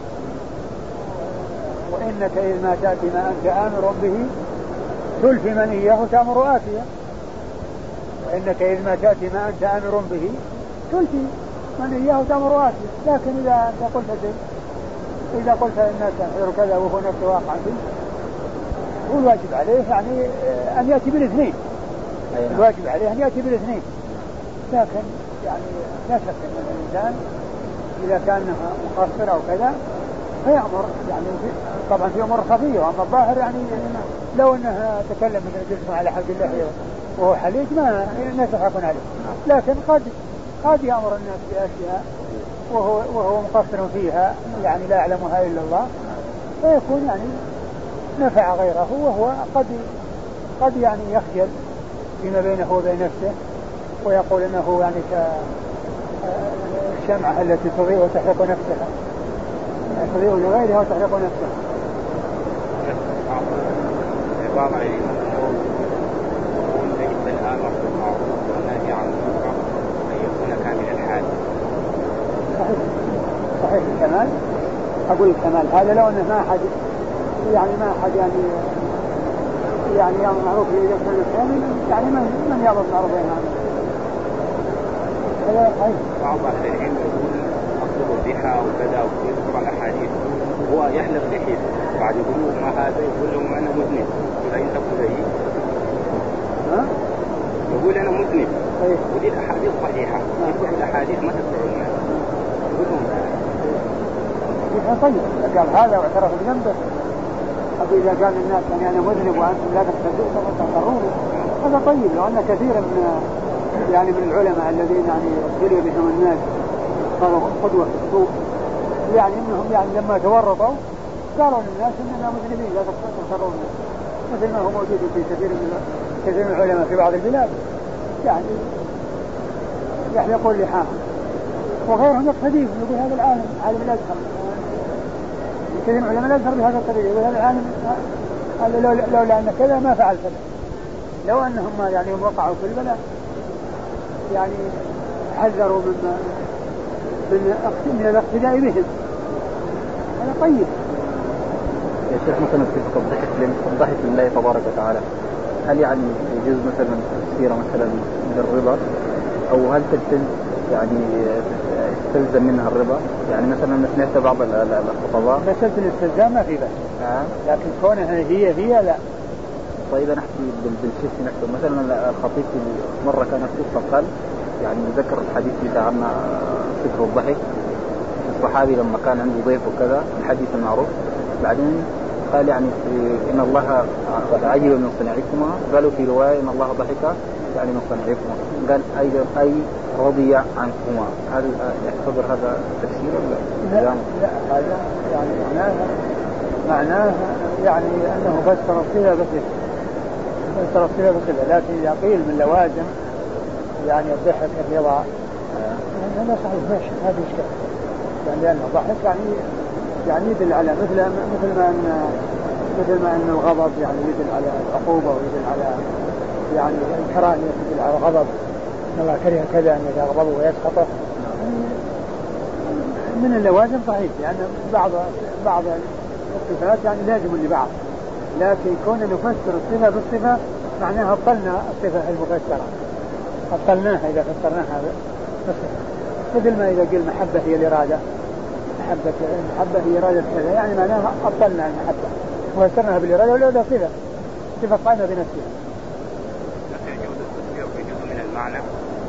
وإنك إذ ما تأتي ما أنت آمر به تلفي من إياه تأمر آتيا. وإنك إذ ما تأتي ما أنت آمر به تلفي من إياه تأمر آتيا. لكن إذا أنت قلت شيء، إذا قلت الناس يحضر كذا وهو نفسه واقع فيه، هو الواجب عليه يعني أن يأتي بالاثنين. الواجب عليه أن يأتي بالاثنين. لكن يعني لا شك أن الإنسان إذا كان مقصر أو كذا فيأمر يعني طبعا في أمور خفية. وأما الظاهر يعني لو أنها تكلم من جسمه على حق اللحية وهو حليج ما الناس يحكون عليه. لكن قد يأمر الناس بأشياء وهو مقصر فيها يعني لا يعلمها إلا الله، فيكون يعني نفع غيره، وهو قد يعني يخجل فيما بينه وبين نفسه ويقول انه يعني كالشمعة التي تضيء وتحرق نفسها، تضيء لغيرها وتحرق نفسها. عبارة عن يجب الآمر بالمعروف والنهي عن المنكر أن يكون كامل الحال. صحيح الكمال. أقول الكمال هذا لو أنه ما أحد يعني يأمر معروف يكون كامل، يعني من يأمر معروف يعني بعض أهل العلم يقول أطلب الضحى وكذا ويذكر الأحاديث هو يحلق لحيته بعد يقولوا ما هذا، يقول لهم أنا مذنب، يقول أنت مذنب، يقول أنا مذنب. ودي الأحاديث صحيحة، يتبع الأحاديث ما تتبع الناس، يقول لهم طيب إذا قال هذا واعترف بذنبه، أو إذا قال الناس يعني أنا مذنب وأنتم لا تقرون هذا طيب. لو أن كثيرا من العلماء الذين يعني ابتلي بهم الناس صاروا قدوة في السوق، يعني انهم يعني لما تورطوا قالوا للناس اننا مذنبين لا تقرون، مثل ما هو موجود في كثير من العلماء في بعض البلاد يعني يحلقون لحاهم، وغيرهم يقتدي يقول هذا العالم عالم الازهر، كثير من علماء الازهر بهذا الطريقه يقول هذا العالم لولا ان كذا ما فعل كذا. لو انهم ما يعني وقعوا في البلاء يعني حذروا من الاقتداء بهم، هذا طيب. يا شيخ مثلا في الضحك لله تبارك وتعالى، هل يعني يجوز مثلا تفسير مثلا للربا، او هل تلزم منها الربا؟ يعني مثلا سمعت بعض الخطباء مسألة الاستلزام ما في بس، لكن كونها هي لا. طيب نحكي بالشيء نفسه. مثلا الخطيب مرة كان في قال يعني ذكر الحديث إذا عنا فكر الضحك، الصحابي لما كان عنده ضيف وكذا الحديث المعروف، بعدين قال يعني إن الله عجب من صنعكما، قالوا في رواية إن الله ضحك يعني من صنعكما، قال أيضا أي رضي عنكما. هل يعتبر هذا تفسير ولا لا هذا يعني معناه يعني أنه فسر الصلة بصلة، لكن إذا قيل من لوازم يعني الضحك الرضا هذا صحيح ماشي ما في إشكال، يعني لأن الضحك يعني يدل على مثل ما أن الغضب يعني يدل على العقوبة ويدل على يعني الكراهية يدل على الغضب، إن الله كره كذا أن يغضبه ويسخطه من اللوازم صحيح، لأن يعني بعض الصفات يعني لازم لبعض، لكن كون نفسر الصفة بالصفة معناها أبطلنا الصفة المفسرة، أبطلناها إذا فسرناها بالصفة، مثل ما إذا قيل محبة هي الإرادة، محبة هي إرادة كذا، يعني معناها أبطلنا المحبة وفسرناها بالإرادة ولا صفة قائمة بنفسها. من المعنى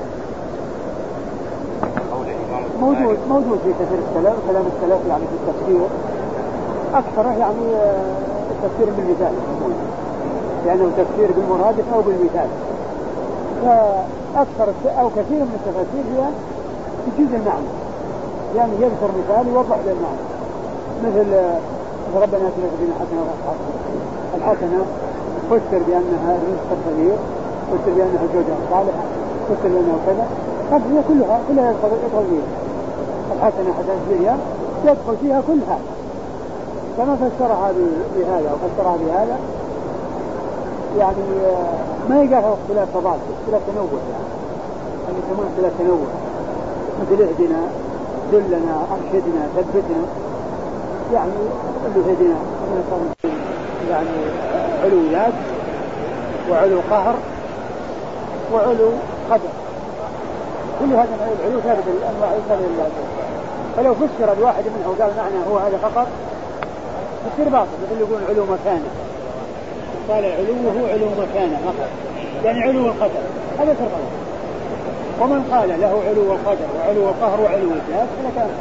موجود في كثير السلف، كلام السلف يعني في التفسير أكثره يعني التفسير بالمثال، لأنه تفسير بالمرادف أو بالمثال، فأكثر أو كثير من التفاسير هي تجيز المعنى، يعني يذكر مثال يوضح للمعنى، مثل ربنا آتنا في الدنيا حسنة الحسنة فسر بأنها رزق كبير، فسر بأنها زوجة صالحة، فسر بأنها كذا، هي كلها يدخل فيها الحسنة حسنة الدنيا يدخل فيها كلها، كما فسرها بهذا وفسرها بهذا، يعني ما يقال اختلاف تضاد، اختلاف تنوع، يعني يسمونه اختلاف تنوع، مثل اهدنا دلنا أرشدنا ثبتنا يعني اللي هدنا يعني علويات وعلو قهر وعلو قدر كل هذا العلو ثابت الأنواع ثابت الله. فلو فسر الواحد منه وقال معنى هو هذا فقط يصير باطل. مثل يقول علو مكانه قال علوه علو مكانه فقط يعني علو القدر هذا صار غلط. ومن قال له علو القدر وعلو القهر وعلو الذات فلا كان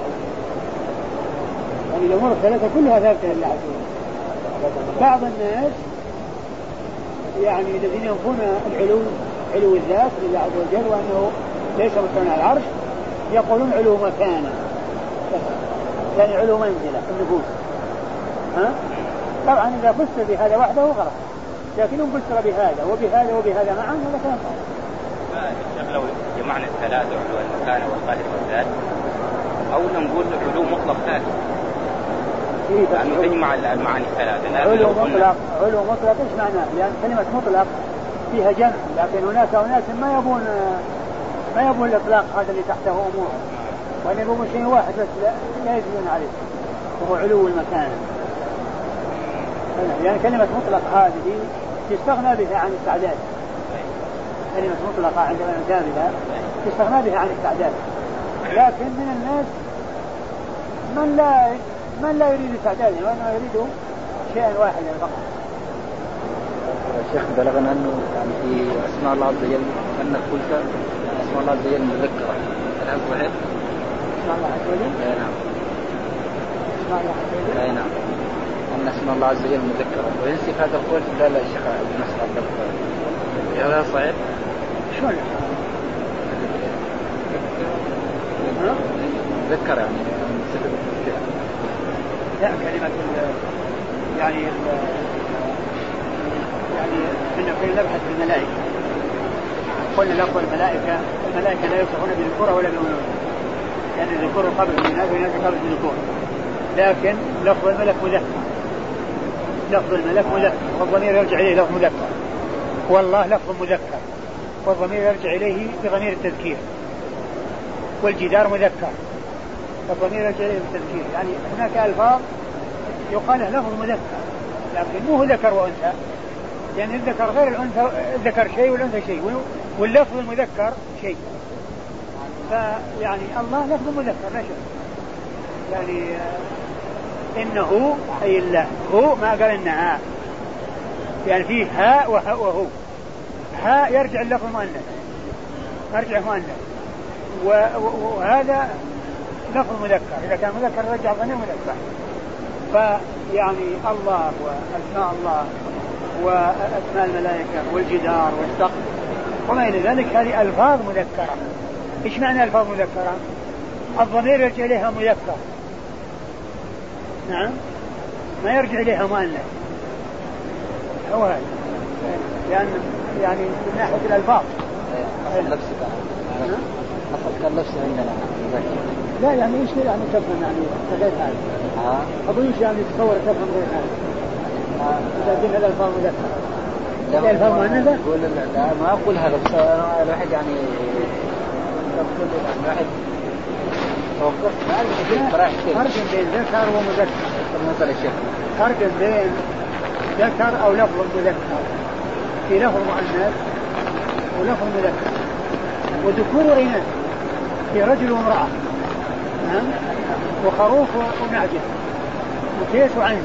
يعني الأمور الثلاثة كلها ثابتة لله عز وجل. بعض الناس يعني الذين ينفون العلو علو الذات لله عز وجل وأنه ليس مستوى على العرش يقولون علو مكانه يعني علو منزلة النفوس. طبعا إذا فسر بهذا وحده غلط لكن إن فسر بهذا وبهذا وبهذا معا هذا كلام صحيح. لو جمعنا الثلاثة علو المكان والقاهر والذات أو نقول علو مطلق ثالث يعني تجمع المعاني الثلاثة. علو مطلق إيش معناه؟ لأن كلمة مطلق فيها جمع لكن هناك أناس ما يبون الإطلاق هذا اللي تحته أمور وأن يبون شيء واحد بس لا يزيدون عليه وهو علو المكان. يعني كلمة مطلق هذه يستغنى بها عن التعداد. كلمة مطلقة عندما نجاملها يستغنى بها عن التعداد. لكن من الناس من لا يريد التعداد وإنما يريد شيئا واحدا فقط. الشيخ بلغنا أنه يعني في أسماء الله عز وجل أنك قلت أسماء الله عز وجل مذكرة الآن صحيح؟ أسماء الله عز وجل؟ نعم. أسماء الله عز وجل؟ نعم. أن اسم الله عز وجل مذكرة وينسي هذا القول قال الشيخ ابن مسعود الدكتور هذا صحيح؟ شلون؟ مذكر يعني لا كلمة يعني كنا نبحث في الملائكة قلنا لفظ الملائكة لا يوصفون بالذكور ولا بالأنوثة يعني الذكور قبل الإناث والإناث قبل الذكور لكن لفظ الملك مذكر. لفظ الملك مذكر والضمير يرجع إليه لفظ مذكر والله لفظ مذكر والضمير يرجع إليه بضمير التذكير والجدار مذكر والضمير يرجع إليه بالتذكير. يعني هناك ألفاظ يقال لفظ مذكر لكن مو ذكر وأنثى يعني الذكر غير الأنثى. الذكر شيء والأنثى شيء واللفظ المذكر شيء. فيعني الله لفظ مذكر لا شيء يعني إنه أي الله هو ما قال إنها يعني فيه ها وهو ها يرجع اللفظ مؤنث مرجع مؤنث وهذا لفظ مذكر. إذا كان مذكر رجع ضمير مذكر. فيعني الله وأسماء الله وأسماء الملائكة والجدار والسقف وما إلى ذلك هذه ألفاظ مذكرة. إيش معنى ألفاظ مذكرة؟ الضمير يرجع إليها مذكر نعم ما يرجع إليها مؤنث هو هذا يعني من ناحية الألفاظ أصل كان نفسه عندنا لا يعني إيش يعني تفهم يعني غير هذا أقول إيش يعني تصور تفهم غير هذا إذا قلنا الألفاظ مذكرة الألفاظ مؤنثة لا ما أقول هذا بس الواحد يعني الواحد فرق بين ذكر ومذكر فرق بين ذكر أو لفظ مذكر في لفظ مؤنث ولفظ مذكر وذكور وإناث في رجل وامرأة نعم وخروف ونعجة وكيس وعنز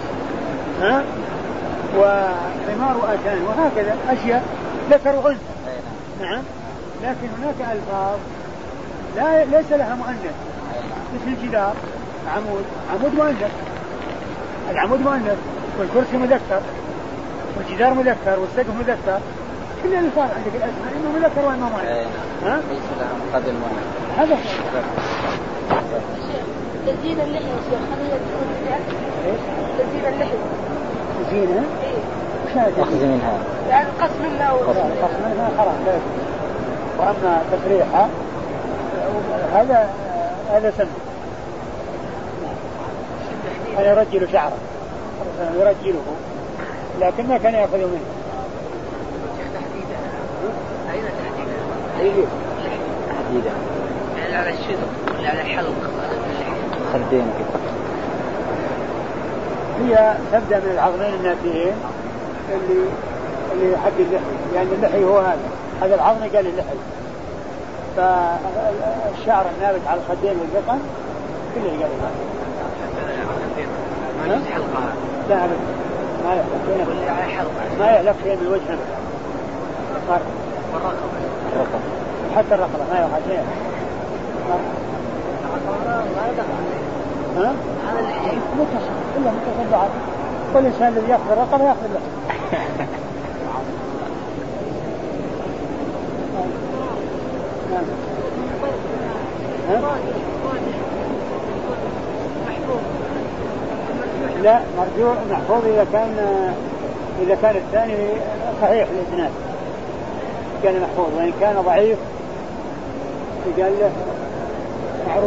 وحمار وأتان وهكذا أشياء ذكر وأنثى نعم. لكن هناك ألفاظ ليس لها مؤنث مثل الجدار عمود مؤنث العمود مؤنث والكرسي مذكر والجدار مذكر والسقف مذكر كل الألفاظ عندك الأسماء إنه مذكر وإنه مؤنث ليس لها مقابل مؤنث هذا تزيين اللحية يا شيخ هل هي تزيين اللحية زينة أخذ منها يعني قص منها خلاص لا. وأما تفريحها هذا سنة أن يرجل شعره يرجله لكن ما كان يأخذ منه تحديدا يدل على الشذوذ ولا على الحلق خدين كده. هي تبدأ من العظمين الناتجين اللي حق اللحي، لأن اللحي هو هذا العظم قال اللحي، فالشعر النابت على الخدين والذقن كله قال اللحي. ما يجوز حلقها؟ لا أبدا ما يحلق ولا على حلقها؟ ما يحلق شيء من الوجه الرقم حتى الرقبة ما يوقع شيء. ها؟ هذا اللحية متصل إلا متصل بعض، والإنسان الذي يأخذ الرقبة يأخذ له. لا مرجوع محفوظ إذا كان الثاني صحيح الإسناد كان محفوظ، وإن كان ضعيف قال له معروف.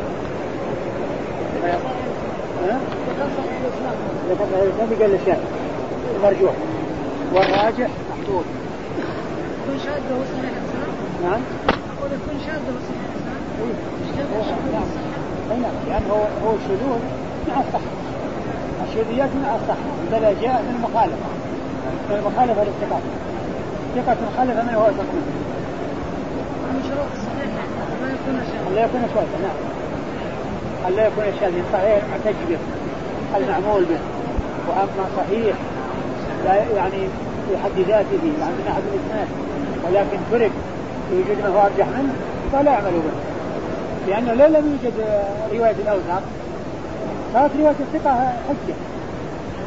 الذي قال له شاذ مرجوح، والراجح محفوظ. يكون شاذ له صحيح الإسناد. نعم. أقول يكون شاذ له صحيح الإسناد. نعم. لأنه هو الشذوذ مع الصح، الشذوذيات مع الصح، بل جاء من المخالفة للثقات. ثقة مخالفة من هو تقليد. من شروط الصحيح لا يكون شاذ. لا يكون شاذا. نعم. لا يكون شاذا، صحيح معتج به المعمول به، وأما صحيح لا يعني في حد ذاته يعني من أحد الإسناد ولكن فرق يوجد ما هو أرجح منه فلا يعمل به، لأنه لم يوجد رواية الأوثق صارت رواية الثقة حجة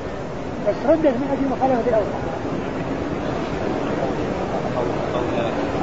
بس ردت من أجل مخالفة الأوثق.